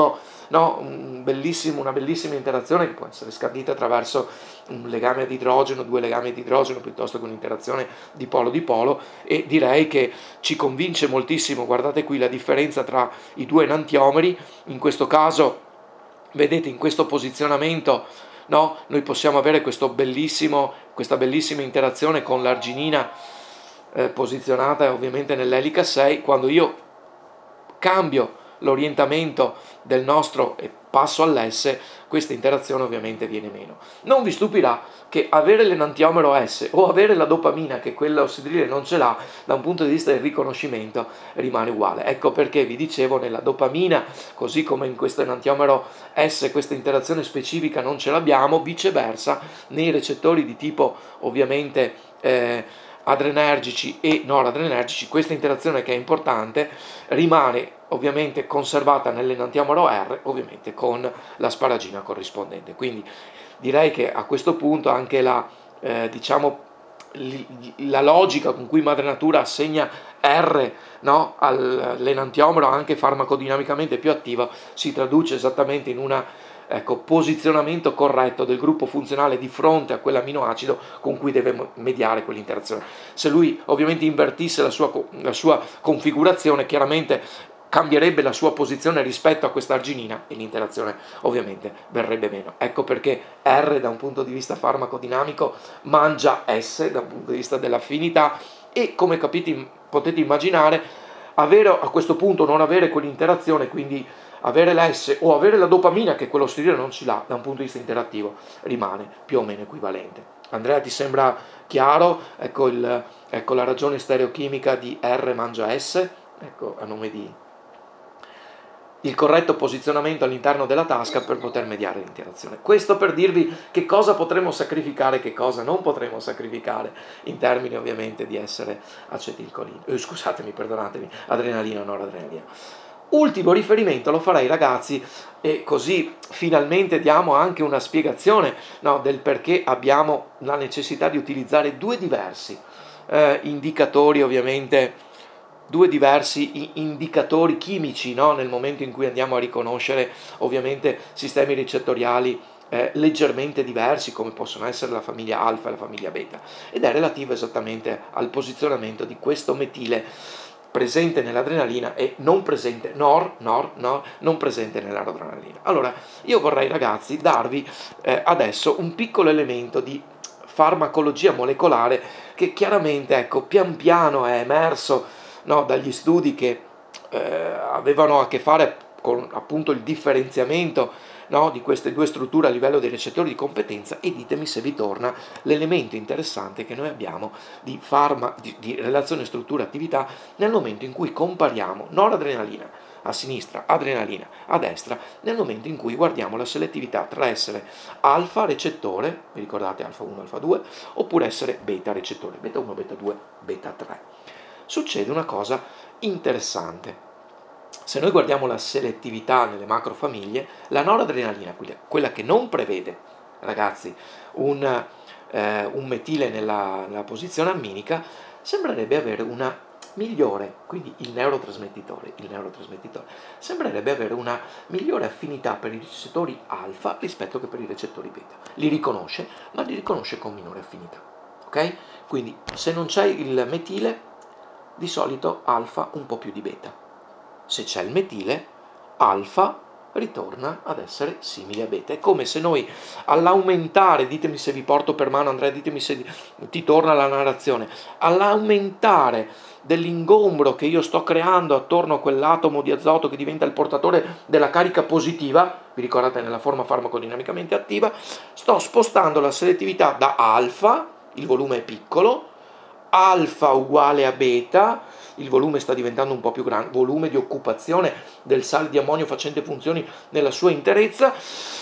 bellissima interazione che può essere scandita attraverso un legame di idrogeno, 2 legami di idrogeno, piuttosto che un'interazione di polo, e direi che ci convince moltissimo. Guardate qui la differenza tra i 2 enantiomeri, in questo caso vedete in questo posizionamento, no? Noi possiamo avere questa bellissima interazione con l'arginina posizionata ovviamente nell'elica 6, quando io cambio l'orientamento del nostro e passo all'S, questa interazione ovviamente viene meno. Non vi stupirà che avere l'enantiomero S o avere la dopamina, che quella ossidrile non ce l'ha, da un punto di vista del riconoscimento rimane uguale. Ecco perché vi dicevo, nella dopamina, così come in questo enantiomero S questa interazione specifica non ce l'abbiamo, viceversa nei recettori di tipo ovviamente adrenergici e noradrenergici, questa interazione, che è importante, rimane ovviamente conservata nell'enantiomero R, ovviamente con l'asparagina corrispondente. Quindi direi che a questo punto anche la logica con cui madre natura assegna R, no, all'enantiomero anche farmacodinamicamente più attiva si traduce esattamente in una posizionamento corretto del gruppo funzionale di fronte a quell'aminoacido con cui deve mediare quell'interazione. Se lui ovviamente invertisse la sua configurazione, chiaramente cambierebbe la sua posizione rispetto a questa arginina e l'interazione ovviamente verrebbe meno. Ecco perché R da un punto di vista farmacodinamico mangia S da un punto di vista dell'affinità, e come potete immaginare, avere a questo punto, non avere quell'interazione, quindi avere la S o avere la dopamina, che quello steroide non ce l'ha, da un punto di vista interattivo rimane più o meno equivalente. Andrea, ti sembra chiaro? Ecco la ragione stereochimica di R mangia S, ecco, a nome di il corretto posizionamento all'interno della tasca per poter mediare l'interazione. Questo per dirvi che cosa potremo sacrificare e che cosa non potremo sacrificare in termini ovviamente di essere acetilcolina. Perdonatemi, adrenalina o noradrenalina. Ultimo riferimento lo farei, ragazzi, e così finalmente diamo anche una spiegazione, no, del perché abbiamo la necessità di utilizzare due diversi indicatori, ovviamente, due diversi indicatori chimici, no, nel momento in cui andiamo a riconoscere ovviamente sistemi ricettoriali leggermente diversi, come possono essere la famiglia alfa e la famiglia beta, ed è relativo esattamente al posizionamento di questo metile presente nell'adrenalina e non presente non presente nell'adrenalina. Allora, io vorrei, ragazzi, darvi adesso un piccolo elemento di farmacologia molecolare che chiaramente, ecco, pian piano è emerso, no, dagli studi che avevano a che fare con appunto il differenziamento, no, di queste due strutture a livello dei recettori di competenza, e ditemi se vi torna l'elemento interessante che noi abbiamo di relazione struttura-attività nel momento in cui compariamo noradrenalina a sinistra, adrenalina a destra, nel momento in cui guardiamo la selettività tra essere alfa recettore, vi ricordate alfa 1, alfa 2, oppure essere beta recettore, beta 1, beta 2, beta 3. Succede una cosa interessante. Se noi guardiamo la selettività nelle macrofamiglie, la noradrenalina, quella che non prevede, ragazzi, un metile nella posizione amminica, sembrerebbe avere una migliore, quindi il neurotrasmettitore sembrerebbe avere una migliore affinità per i recettori alfa rispetto che per i recettori beta. Li riconosce, ma li riconosce con minore affinità. Ok? Quindi se non c'è il metile, di solito alfa un po' più di beta. Se c'è il metile, alfa ritorna ad essere simile a beta. È come se noi all'aumentare, ditemi se vi porto per mano, Andrea, ditemi se ti torna la narrazione, all'aumentare dell'ingombro che io sto creando attorno a quell'atomo di azoto che diventa il portatore della carica positiva, vi ricordate nella forma farmacodinamicamente attiva, sto spostando la selettività da alfa, il volume è piccolo, alfa uguale a beta, il volume sta diventando un po' più grande, volume di occupazione del sale di ammonio facente funzioni nella sua interezza,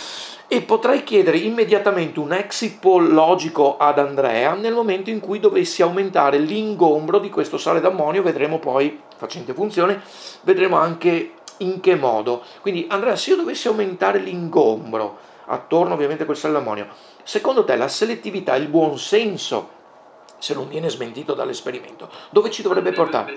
e potrei chiedere immediatamente un exit poll logico ad Andrea nel momento in cui dovessi aumentare l'ingombro di questo sale d'ammonio. Vedremo poi, facente funzione, vedremo anche in che modo. Quindi Andrea, se io dovessi aumentare l'ingombro attorno ovviamente a quel sale d'ammonio, secondo te la selettività, il buon senso, se non viene smentito dall'esperimento, dove ci dovrebbe portare?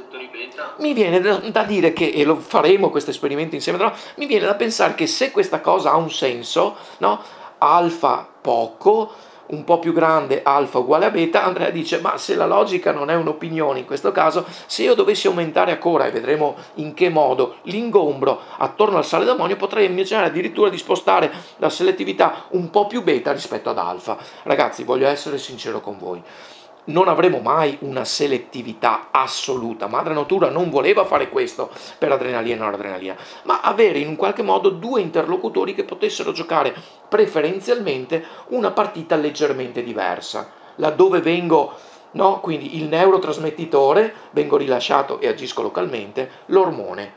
Mi viene da dire che, e lo faremo questo esperimento insieme, no? Mi viene da pensare che se questa cosa ha un senso, no? Alfa poco, un po' più grande alfa uguale a beta, Andrea dice ma se la logica non è un'opinione in questo caso, se io dovessi aumentare ancora, e vedremo in che modo, l'ingombro attorno al sale d'ammonio, potrei immaginare addirittura di spostare la selettività un po' più beta rispetto ad alfa. Ragazzi, voglio essere sincero con voi, non avremo mai una selettività assoluta. Madre Natura non voleva fare questo per adrenalina e noradrenalina, ma avere in un qualche modo due interlocutori che potessero giocare preferenzialmente una partita leggermente diversa, laddove quindi il neurotrasmettitore, vengo rilasciato e agisco localmente, l'ormone,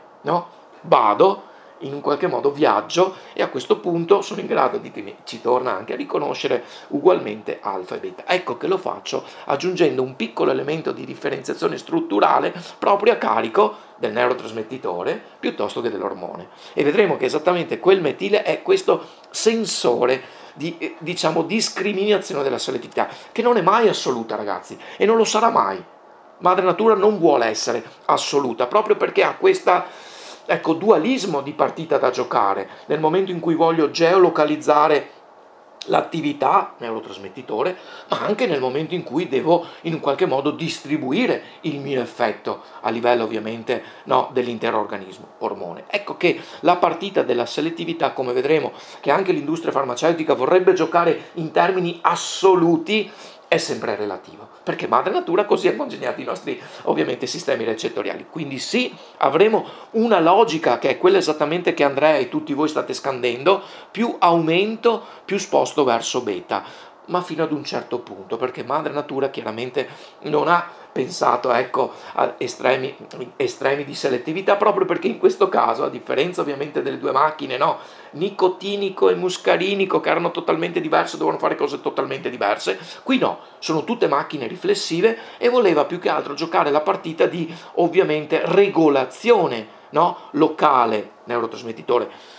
vado, in un qualche modo viaggio e a questo punto sono in grado ci torna anche a riconoscere ugualmente alfa e beta. Ecco che lo faccio aggiungendo un piccolo elemento di differenziazione strutturale proprio a carico del neurotrasmettitore piuttosto che dell'ormone. E vedremo che esattamente quel metile è questo sensore di discriminazione della selettività, che non è mai assoluta, ragazzi, e non lo sarà mai. Madre Natura non vuole essere assoluta, proprio perché ha questa dualismo di partita da giocare. Nel momento in cui voglio geolocalizzare l'attività neurotrasmettitore, ma anche nel momento in cui devo in un qualche modo distribuire il mio effetto a livello ovviamente dell'intero organismo, ormone. Ecco che la partita della selettività, come vedremo che anche l'industria farmaceutica vorrebbe giocare in termini assoluti, è sempre relativo, perché Madre Natura così ha congegnato i nostri ovviamente sistemi recettoriali. Quindi sì, avremo una logica che è quella esattamente che Andrea e tutti voi state scandendo, più aumento, più sposto verso beta, ma fino ad un certo punto, perché Madre Natura chiaramente non ha pensato a estremi di selettività, proprio perché in questo caso, a differenza ovviamente delle due macchine, nicotinico e muscarinico, che erano totalmente diverse, dovevano fare cose totalmente diverse, qui sono tutte macchine riflessive e voleva più che altro giocare la partita di ovviamente regolazione locale, neurotrasmettitore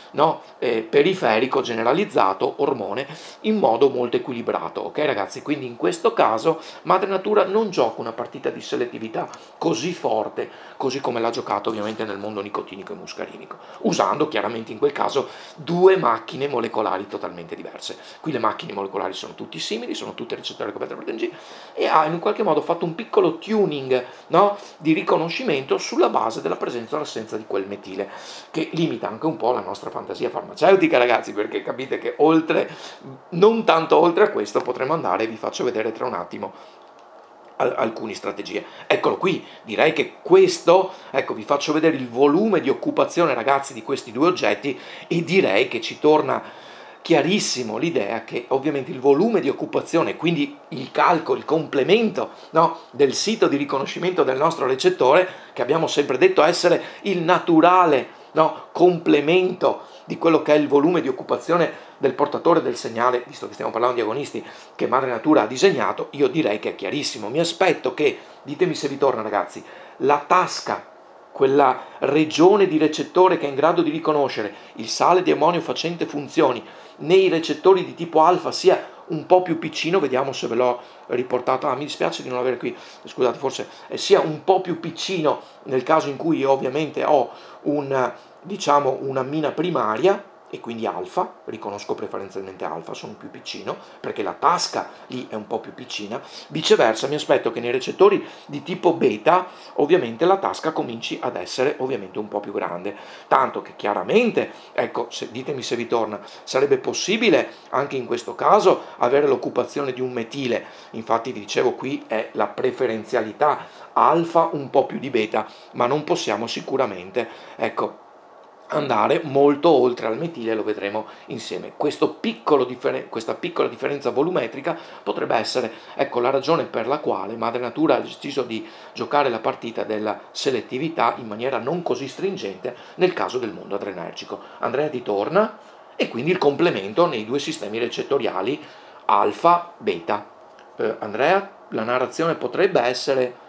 periferico generalizzato, ormone, in modo molto equilibrato, ok ragazzi? Quindi in questo caso Madre Natura non gioca una partita di selettività così forte, così come l'ha giocato ovviamente nel mondo nicotinico e muscarinico, usando chiaramente in quel caso due macchine molecolari totalmente diverse. Qui le macchine molecolari sono tutti simili, sono tutte recettori coperte protein G, e ha in un qualche modo fatto un piccolo tuning di riconoscimento sulla base della presenza o l'assenza di quel metile, che limita anche un po' la nostra fantasia farmaceutica, ragazzi, perché capite che non tanto oltre a questo potremo andare, vi faccio vedere tra un attimo alcune strategie. Eccolo qui, direi che questo, vi faccio vedere il volume di occupazione, ragazzi, di questi due oggetti, e direi che ci torna chiarissimo l'idea che ovviamente il volume di occupazione, quindi il calcolo, il complemento del sito di riconoscimento del nostro recettore, che abbiamo sempre detto essere il naturale complemento di quello che è il volume di occupazione del portatore del segnale, visto che stiamo parlando di agonisti, che Madre Natura ha disegnato, io direi che è chiarissimo. Mi aspetto che, ditemi se vi torna ragazzi, la tasca, quella regione di recettore che è in grado di riconoscere il sale di ammonio facente funzioni nei recettori di tipo alfa, sia un po' più piccino, vediamo se ve l'ho riportato, mi dispiace di non avere qui, scusate, forse sia un po' più piccino nel caso in cui io ovviamente ho una mina primaria, e quindi alfa, riconosco preferenzialmente alfa, sono più piccino, perché la tasca lì è un po' più piccina. Viceversa mi aspetto che nei recettori di tipo beta, ovviamente la tasca cominci ad essere ovviamente un po' più grande, tanto che chiaramente, ditemi se vi torna, sarebbe possibile anche in questo caso avere l'occupazione di un metile, infatti vi dicevo qui è la preferenzialità alfa un po' più di beta, ma non possiamo sicuramente, andare molto oltre al metile, lo vedremo insieme. Questa piccola differenza volumetrica potrebbe essere la ragione per la quale Madre Natura ha deciso di giocare la partita della selettività in maniera non così stringente nel caso del mondo adrenergico. Andrea ti torna, e quindi il complemento nei due sistemi recettoriali alfa, beta. Andrea, la narrazione potrebbe essere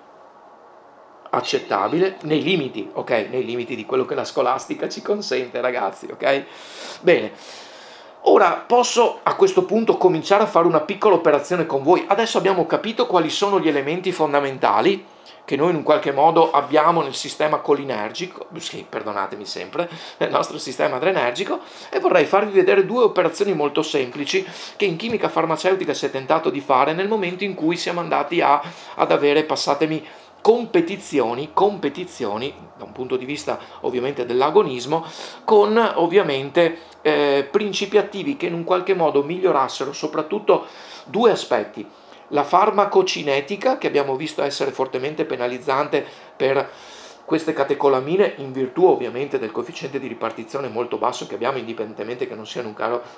accettabile nei limiti, nei limiti di quello che la scolastica ci consente, ragazzi, Bene, ora posso a questo punto cominciare a fare una piccola operazione con voi. Adesso abbiamo capito quali sono gli elementi fondamentali che noi in un qualche modo abbiamo nel sistema colinergico, sì, perdonatemi sempre, nel nostro sistema adrenergico, e vorrei farvi vedere due operazioni molto semplici che in chimica farmaceutica si è tentato di fare nel momento in cui siamo andati ad avere, passatemi, competizioni da un punto di vista ovviamente dell'agonismo, con ovviamente principi attivi che in un qualche modo migliorassero soprattutto due aspetti: la farmacocinetica, che abbiamo visto essere fortemente penalizzante per queste catecolamine, in virtù ovviamente del coefficiente di ripartizione molto basso che abbiamo, indipendentemente che non siano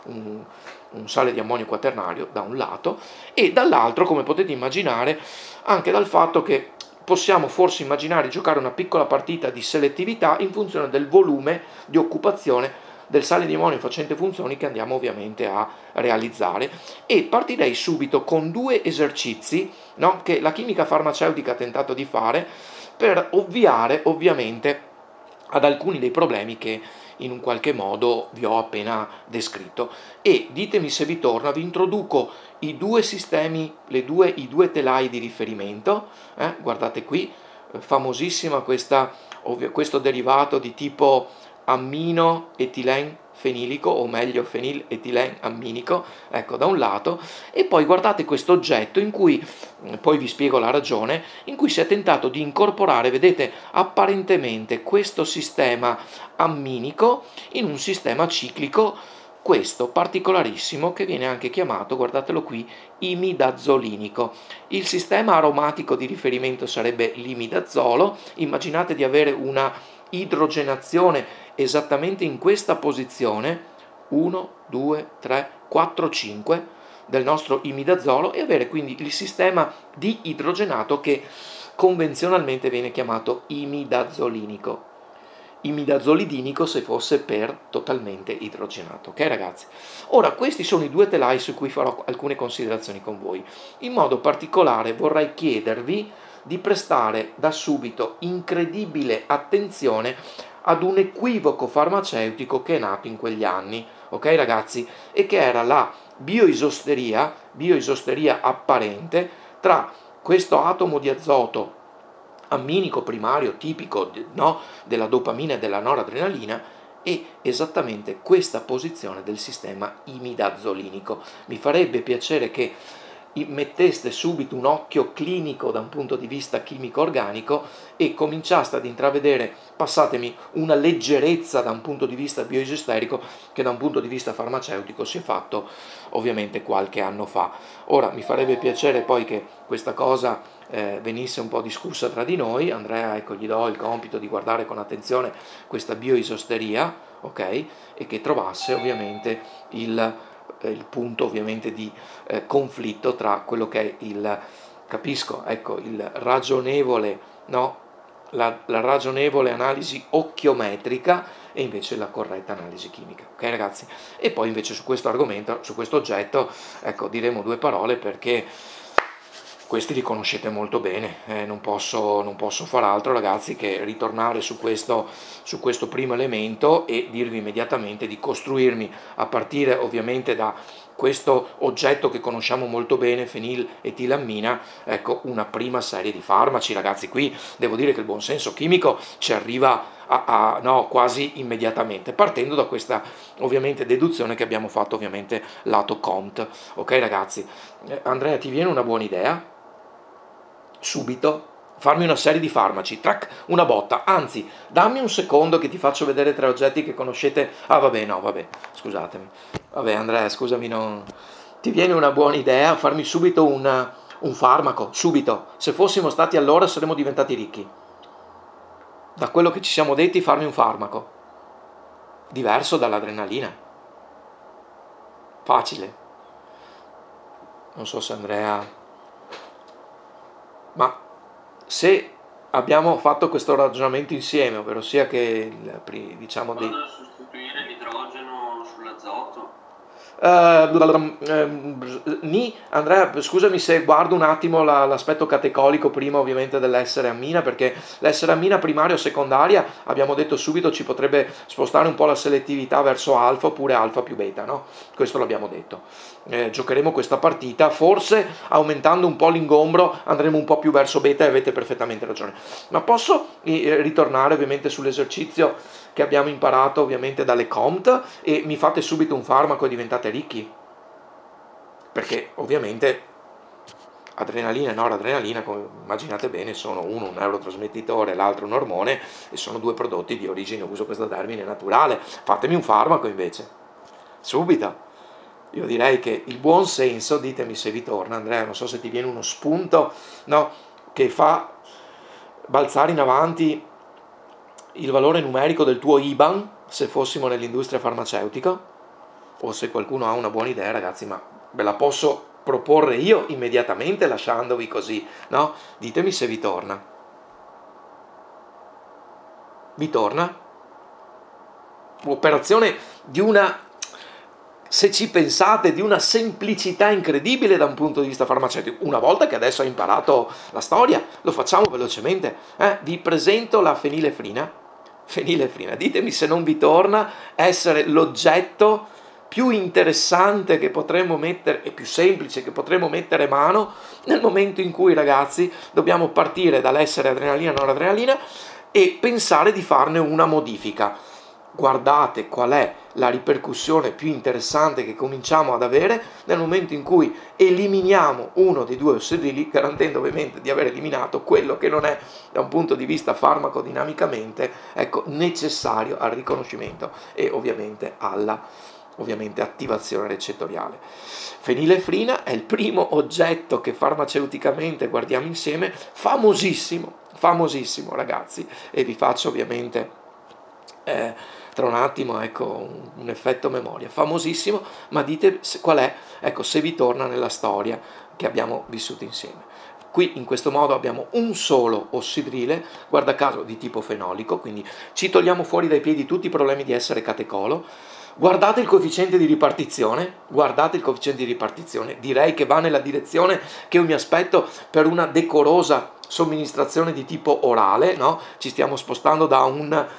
un sale di ammonio quaternario, da un lato, e dall'altro, come potete immaginare, anche dal fatto che possiamo forse immaginare di giocare una piccola partita di selettività in funzione del volume di occupazione del sale di ammonio facente funzioni che andiamo ovviamente a realizzare. E partirei subito con due esercizi, no, che la chimica farmaceutica ha tentato di fare per ovviare ovviamente ad alcuni dei problemi che in un qualche modo vi ho appena descritto. E ditemi se vi torna, vi introduco i due sistemi, i due telai di riferimento, guardate qui, famosissima questo derivato di tipo ammino etilen fenilico, o meglio feniletilen amminico, ecco, da un lato, e poi guardate questo oggetto in cui, poi vi spiego la ragione, in cui si è tentato di incorporare, vedete, apparentemente questo sistema amminico in un sistema ciclico, questo particolarissimo, che viene anche chiamato, guardatelo qui, imidazolinico. Il sistema aromatico di riferimento sarebbe l'imidazolo. Immaginate di avere una idrogenazione esattamente in questa posizione, 1, 2, 3, 4, 5 del nostro imidazolo, e avere quindi il sistema di idrogenato che convenzionalmente viene chiamato imidazolinico. Imidazolidinico se fosse per totalmente idrogenato. Ok ragazzi? Ora, questi sono i due telai su cui farò alcune considerazioni con voi. In modo particolare vorrei chiedervi di prestare da subito incredibile attenzione ad un equivoco farmaceutico che è nato in quegli anni, ok ragazzi? E che era la bioisosteria apparente tra questo atomo di azoto amminico primario tipico, no, della dopamina e della noradrenalina, e esattamente questa posizione del sistema imidazolinico. Mi farebbe piacere che metteste subito un occhio clinico da un punto di vista chimico-organico e cominciaste ad intravedere, passatemi, una leggerezza da un punto di vista bioisosterico che da un punto di vista farmaceutico si è fatto ovviamente qualche anno fa. Ora mi farebbe piacere poi che questa cosa venisse un po' discussa tra di noi. Andrea, ecco, gli do il compito di guardare con attenzione questa bioisosteria, ok? E che trovasse ovviamente il punto ovviamente di conflitto tra quello che è il, capisco, ecco, il ragionevole, no? La ragionevole analisi occhiometrica e invece la corretta analisi chimica, ok ragazzi? E poi invece su questo argomento, su questo oggetto, ecco, diremo due parole perché questi li conoscete molto bene, non posso far altro ragazzi che ritornare su questo primo elemento e dirvi immediatamente di costruirmi, a partire ovviamente da questo oggetto che conosciamo molto bene, feniletilammina, ecco, una prima serie di farmaci ragazzi. Qui devo dire che il buonsenso chimico ci arriva no, quasi immediatamente, partendo da questa ovviamente deduzione che abbiamo fatto ovviamente lato Comte. Ok ragazzi, Andrea, ti viene una buona idea? Subito farmi una serie di farmaci, track, una botta, anzi dammi un secondo che ti faccio vedere tre oggetti che conoscete. Vabbè, scusatemi, vabbè Andrea, scusami, non ti viene una buona idea farmi subito un farmaco, subito? Se fossimo stati allora saremmo diventati ricchi. Da quello che ci siamo detti, farmi un farmaco diverso dall'adrenalina, facile. Non so se Andrea, ma se abbiamo fatto questo ragionamento insieme, ovvero sia che diciamo di sostituire l'idrogeno sull'azoto. Andrea, scusami se guardo un attimo l'aspetto catecolico prima ovviamente dell'essere ammina, perché l'essere ammina primaria o secondaria abbiamo detto subito ci potrebbe spostare un po' la selettività verso alfa oppure alfa più beta, no? Questo l'abbiamo detto. giocheremo questa partita, forse aumentando un po' l'ingombro andremo un po' più verso beta e avete perfettamente ragione. Ma posso ritornare ovviamente sull'esercizio che abbiamo imparato ovviamente dalle COMT e mi fate subito un farmaco e diventate ricchi? Perché ovviamente adrenalina e noradrenalina, come immaginate bene, sono uno un neurotrasmettitore, l'altro un ormone e sono due prodotti di origine, uso questo termine, naturale. Fatemi un farmaco invece, subito. Io direi che il buon senso, ditemi se vi torna, Andrea, non so se ti viene uno spunto, no, che fa balzare in avanti il valore numerico del tuo IBAN, se fossimo nell'industria farmaceutica, o se qualcuno ha una buona idea, ragazzi, ma ve la posso proporre io immediatamente lasciandovi così, no? Ditemi se vi torna. Vi torna? Operazione di una, se ci pensate, di una semplicità incredibile da un punto di vista farmaceutico. Una volta che adesso hai imparato la storia, lo facciamo velocemente. Vi presento la fenilefrina. Fenilefrina, ditemi se non vi torna essere l'oggetto più interessante che potremmo mettere, e più semplice che potremmo mettere mano nel momento in cui, ragazzi, dobbiamo partire dall'essere adrenalina noradrenalina e pensare di farne una modifica. Guardate qual è la ripercussione più interessante che cominciamo ad avere nel momento in cui eliminiamo uno dei due ossidrili, garantendo ovviamente di aver eliminato quello che non è da un punto di vista farmacodinamicamente necessario al riconoscimento e ovviamente alla attivazione recettoriale. Fenilefrina è il primo oggetto che farmaceuticamente guardiamo insieme, famosissimo ragazzi, e vi faccio ovviamente tra un attimo un effetto memoria, famosissimo, ma dite qual è, se vi torna nella storia che abbiamo vissuto insieme. Qui in questo modo abbiamo un solo ossidrile, guarda caso di tipo fenolico, quindi ci togliamo fuori dai piedi tutti i problemi di essere catecolo. Guardate il coefficiente di ripartizione, direi che va nella direzione che io mi aspetto per una decorosa somministrazione di tipo orale, no? Ci stiamo spostando da un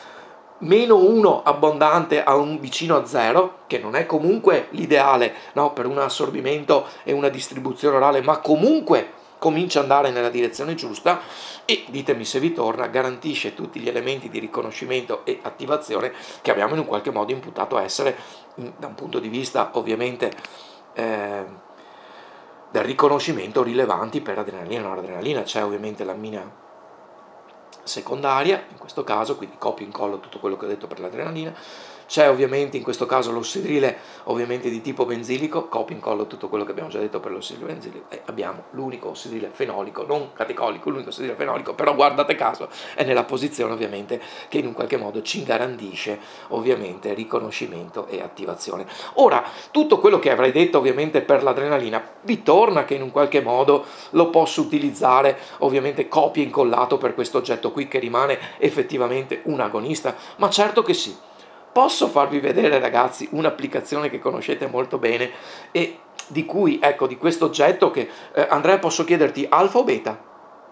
-1 abbondante a un vicino a 0, che non è comunque l'ideale, no? Per un assorbimento e una distribuzione orale, ma comunque comincia ad andare nella direzione giusta e, ditemi se vi torna, garantisce tutti gli elementi di riconoscimento e attivazione che abbiamo in un qualche modo imputato a essere, da un punto di vista ovviamente del riconoscimento, rilevanti per adrenalina e noradrenalina. C'è ovviamente l'ammina secondaria, in questo caso, quindi copio e incollo tutto quello che ho detto per l'adrenalina. C'è ovviamente in questo caso l'ossidrile ovviamente di tipo benzilico, copio e incollo tutto quello che abbiamo già detto per l'ossidrile benzilico, e abbiamo l'unico ossidrile fenolico, non catecolico, l'unico ossidrile fenolico, però guardate caso è nella posizione ovviamente che in un qualche modo ci garantisce ovviamente riconoscimento e attivazione. Ora, tutto quello che avrei detto ovviamente per l'adrenalina, vi torna che in un qualche modo lo posso utilizzare ovviamente copia e incollato per questo oggetto qui che rimane effettivamente un agonista? Ma certo che sì. Posso farvi vedere, ragazzi, un'applicazione che conoscete molto bene e di cui, di questo oggetto che, Andrea, posso chiederti alfa o beta?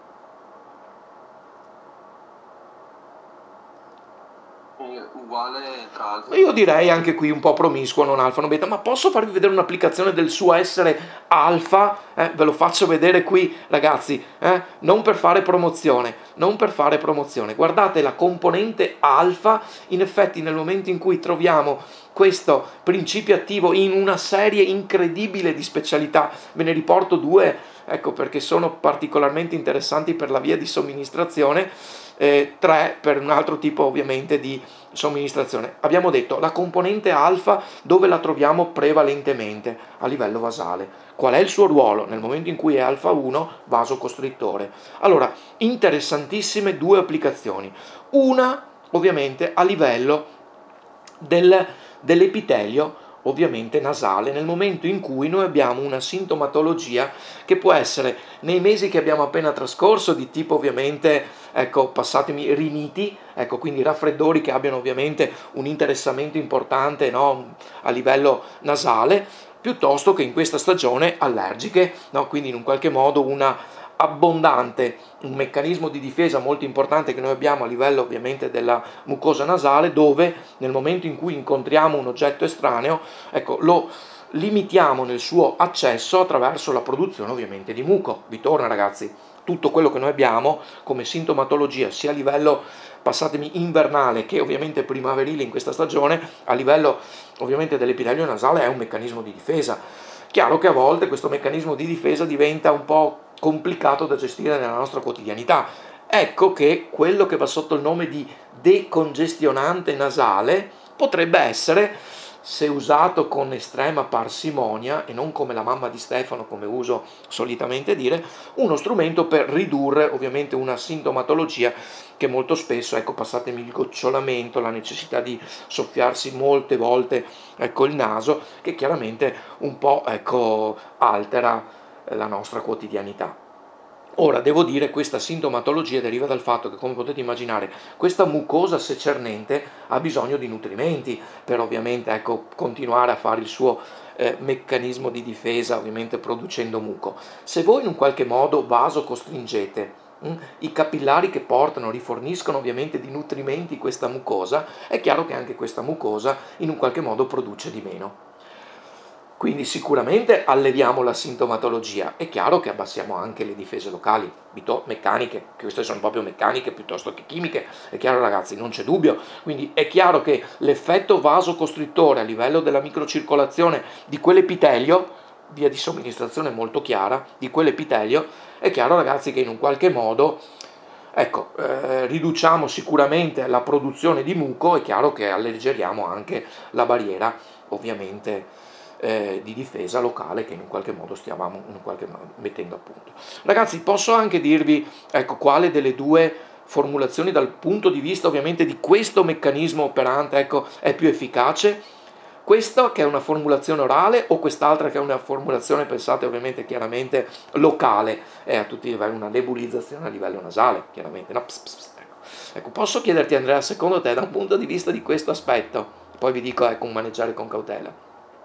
Uguale tra alfa. Io direi anche qui un po' promiscuo, non alfa, non beta, ma posso farvi vedere un'applicazione del suo essere alfa? Ve lo faccio vedere qui, ragazzi, non per fare promozione, guardate la componente alfa, in effetti nel momento in cui troviamo questo principio attivo in una serie incredibile di specialità, ve ne riporto due, perché sono particolarmente interessanti per la via di somministrazione, 3 per un altro tipo ovviamente di somministrazione. Abbiamo detto la componente alfa dove la troviamo prevalentemente a livello vasale. Qual è il suo ruolo? Nel momento in cui è alfa 1, vasocostrittore. Allora, interessantissime due applicazioni. Una ovviamente a livello dell'epitelio ovviamente nasale, nel momento in cui noi abbiamo una sintomatologia che può essere nei mesi che abbiamo appena trascorso di tipo ovviamente, passatemi, riniti, quindi raffreddori che abbiano ovviamente un interessamento importante, no, a livello nasale, piuttosto che in questa stagione allergiche, no, quindi in un qualche modo un meccanismo di difesa molto importante che noi abbiamo a livello ovviamente della mucosa nasale, dove nel momento in cui incontriamo un oggetto estraneo, lo limitiamo nel suo accesso attraverso la produzione ovviamente di muco. Vi torna, ragazzi, tutto quello che noi abbiamo come sintomatologia sia a livello, passatemi, invernale che ovviamente primaverile in questa stagione, a livello ovviamente dell'epitelio nasale è un meccanismo di difesa. Chiaro che a volte questo meccanismo di difesa diventa un po' complicato da gestire nella nostra quotidianità. Ecco che quello che va sotto il nome di decongestionante nasale potrebbe essere, se usato con estrema parsimonia e non come la mamma di Stefano, come uso solitamente dire, uno strumento per ridurre ovviamente una sintomatologia che molto spesso, ecco, passatemi il gocciolamento, la necessità di soffiarsi molte volte, ecco, il naso, che chiaramente un po', ecco, altera la nostra quotidianità. Ora, devo dire, questa sintomatologia deriva dal fatto che, come potete immaginare, questa mucosa secernente ha bisogno di nutrimenti per ovviamente, ecco, continuare a fare il suo meccanismo di difesa, ovviamente producendo muco. Se voi in un qualche modo vasocostringete i capillari che portano, riforniscono ovviamente di nutrimenti questa mucosa, è chiaro che anche questa mucosa in un qualche modo produce di meno. Quindi sicuramente alleviamo la sintomatologia, è chiaro che abbassiamo anche le difese locali, meccaniche, queste sono proprio meccaniche piuttosto che chimiche, è chiaro, ragazzi, non c'è dubbio. Quindi è chiaro che l'effetto vasocostrittore a livello della microcircolazione di quell'epitelio, via di somministrazione molto chiara, di quell'epitelio, è chiaro, ragazzi, che in un qualche modo, ecco, riduciamo sicuramente la produzione di muco, è chiaro che alleggeriamo anche la barriera, ovviamente, di difesa locale che in qualche modo stiamo mettendo a punto. Ragazzi, posso anche dirvi, ecco, quale delle due formulazioni dal punto di vista ovviamente di questo meccanismo operante, ecco, è più efficace? Questa che è una formulazione orale o quest'altra che è una formulazione, pensate ovviamente chiaramente locale, è a tutti i livelli una nebulizzazione a livello nasale, chiaramente. No, ecco, posso chiederti, Andrea, secondo te, da un punto di vista di questo aspetto, poi vi dico, ecco, maneggiare con cautela,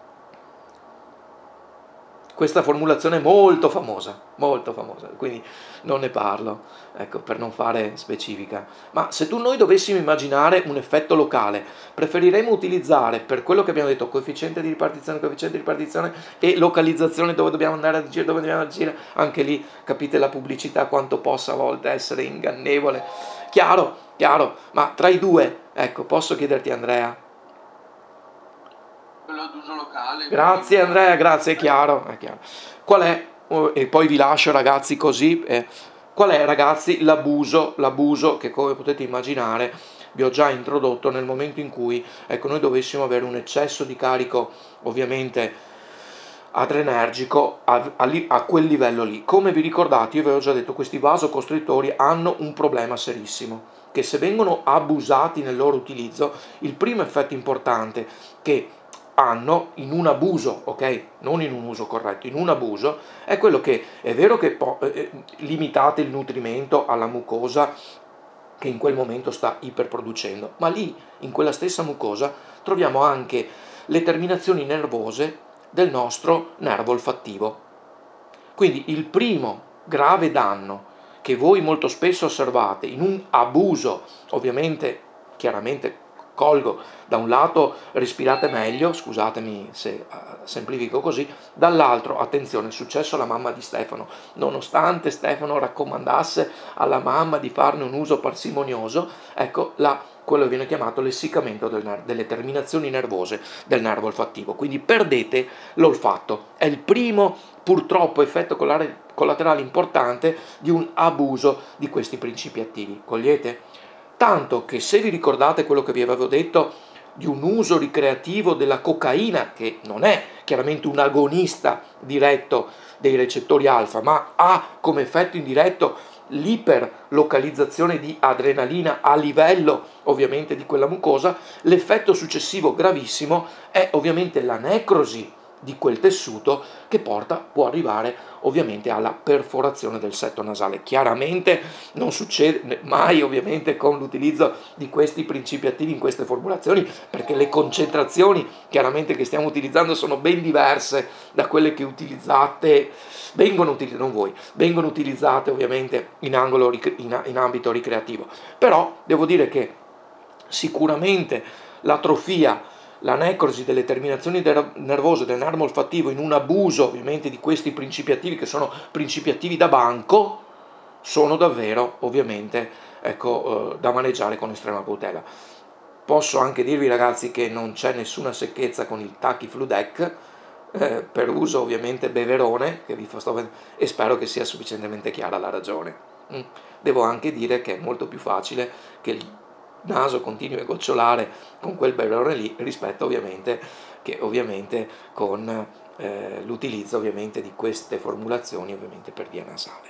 questa formulazione è molto famosa, quindi non ne parlo, ecco, per non fare specifica. Ma se noi dovessimo immaginare un effetto locale, preferiremo utilizzare, per quello che abbiamo detto, coefficiente di ripartizione e localizzazione, dove dobbiamo andare a agire, anche lì capite la pubblicità quanto possa a volte essere ingannevole. Chiaro, ma tra i due, ecco, posso chiederti, Andrea? Quello d'uso locale. Grazie, Andrea, grazie, è chiaro. Qual è, e poi vi lascio, ragazzi, così, qual è, ragazzi, l'abuso che, come potete immaginare, vi ho già introdotto nel momento in cui, ecco, noi dovessimo avere un eccesso di carico ovviamente adrenergico a quel livello lì. Come vi ricordate, io vi ho già detto, questi vasocostrittori hanno un problema serissimo, che se vengono abusati nel loro utilizzo, il primo effetto importante che hanno in un abuso, ok? Non in un uso corretto, in un abuso, è quello che è vero che limitate il nutrimento alla mucosa che in quel momento sta iperproducendo, ma lì, in quella stessa mucosa, troviamo anche le terminazioni nervose del nostro nervo olfattivo. Quindi il primo grave danno che voi molto spesso osservate in un abuso, ovviamente, chiaramente colgo, da un lato respirate meglio, scusatemi se semplifico così, dall'altro, attenzione, è successo alla mamma di Stefano, nonostante Stefano raccomandasse alla mamma di farne un uso parsimonioso, ecco quello che viene chiamato l'essiccamento delle terminazioni nervose del nervo olfattivo, quindi perdete l'olfatto, è il primo purtroppo effetto collaterale importante di un abuso di questi principi attivi, cogliete? Tanto che, se vi ricordate quello che vi avevo detto di un uso ricreativo della cocaina, che non è chiaramente un agonista diretto dei recettori alfa, ma ha come effetto indiretto l'iperlocalizzazione di adrenalina a livello ovviamente di quella mucosa, l'effetto successivo gravissimo è ovviamente la necrosi di quel tessuto che può arrivare ovviamente alla perforazione del setto nasale. Chiaramente non succede mai ovviamente con l'utilizzo di questi principi attivi in queste formulazioni, perché le concentrazioni chiaramente che stiamo utilizzando sono ben diverse da quelle che vengono utilizzate ovviamente in ambito ricreativo. Però devo dire che sicuramente l'atrofia la necrosi delle terminazioni nervose del nervo olfattivo in un abuso ovviamente di questi principi attivi, che sono principi attivi da banco, sono davvero ovviamente da maneggiare con estrema cautela. Posso anche dirvi, ragazzi, che non c'è nessuna secchezza con il Tachyflu-Dec, per uso ovviamente beverone, che vi sto, e spero che sia sufficientemente chiara la ragione. Devo anche dire che è molto più facile che il naso continui a gocciolare con quel beverone lì rispetto ovviamente con l'utilizzo ovviamente di queste formulazioni ovviamente per via nasale.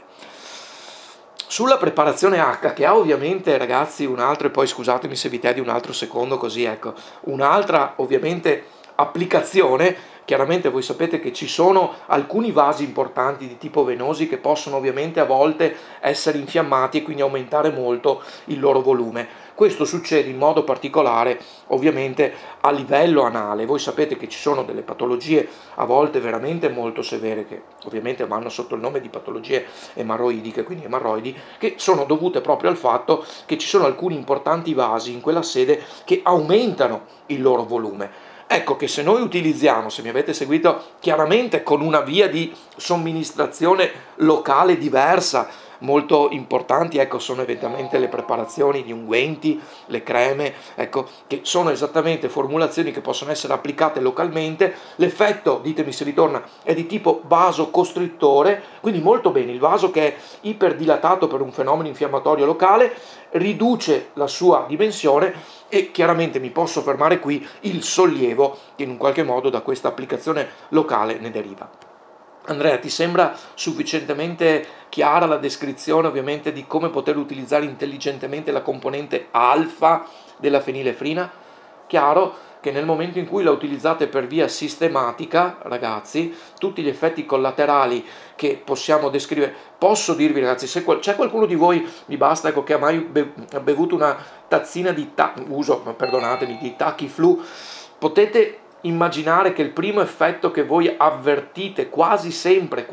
Sulla preparazione H, che ha ovviamente, ragazzi, un altro, e poi scusatemi se vi tedi un altro secondo così, un'altra ovviamente applicazione. Chiaramente voi sapete che ci sono alcuni vasi importanti di tipo venosi che possono ovviamente a volte essere infiammati e quindi aumentare molto il loro volume. Questo succede in modo particolare ovviamente a livello anale. Voi sapete che ci sono delle patologie a volte veramente molto severe, che ovviamente vanno sotto il nome di patologie emorroidiche, quindi emorroidi, che sono dovute proprio al fatto che ci sono alcuni importanti vasi in quella sede che aumentano il loro volume. Ecco che se noi utilizziamo, se mi avete seguito, chiaramente con una via di somministrazione locale diversa, molto importanti, sono eventualmente le preparazioni di unguenti, le creme, che sono esattamente formulazioni che possono essere applicate localmente. L'effetto, ditemi se ritorna, è di tipo vasocostrittore, quindi molto bene, il vaso che è iperdilatato per un fenomeno infiammatorio locale riduce la sua dimensione, e chiaramente mi posso fermare qui, il sollievo che in un qualche modo da questa applicazione locale ne deriva. Andrea, ti sembra sufficientemente chiara la descrizione ovviamente di come poter utilizzare intelligentemente la componente alfa della fenilefrina? Chiaro che nel momento in cui la utilizzate per via sistematica, ragazzi, tutti gli effetti collaterali che possiamo descrivere, posso dirvi, ragazzi, se c'è qualcuno di voi, mi basta, che ha mai bevuto una tazzina di di Tachyflu, potete immaginare che il primo effetto che voi avvertite quasi sempre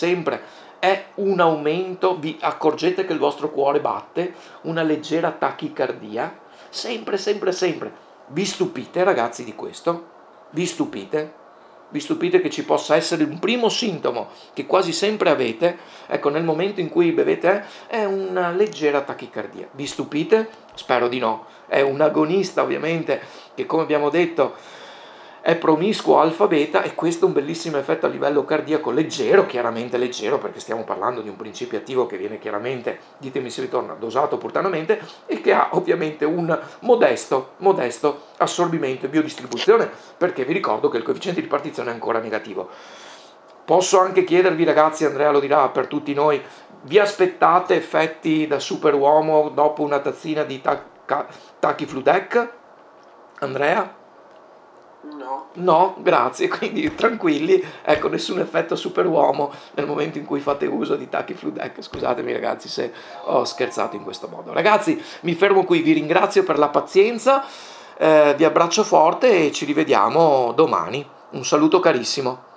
è un aumento, vi accorgete che il vostro cuore batte, una leggera tachicardia, sempre. Vi stupite, ragazzi, di questo? Vi stupite? Vi stupite che ci possa essere un primo sintomo che quasi sempre avete, nel momento in cui bevete, è una leggera tachicardia. Vi stupite? Spero di no. È un agonista, ovviamente, che, come abbiamo detto, è promiscuo alfa-beta, e questo è un bellissimo effetto a livello cardiaco, leggero, chiaramente leggero, perché stiamo parlando di un principio attivo che viene chiaramente, ditemi se ritorna, dosato opportunamente, e che ha ovviamente un modesto assorbimento e biodistribuzione, perché vi ricordo che il coefficiente di ripartizione è ancora negativo. Posso anche chiedervi, ragazzi, Andrea lo dirà per tutti noi, vi aspettate effetti da superuomo dopo una tazzina di Tachyflu-Dec? Andrea? No, grazie, quindi tranquilli, nessun effetto superuomo nel momento in cui fate uso di Tachyflu-Dec. Scusatemi, ragazzi, se ho scherzato in questo modo. Ragazzi, mi fermo qui, vi ringrazio per la pazienza, vi abbraccio forte e ci rivediamo domani. Un saluto carissimo.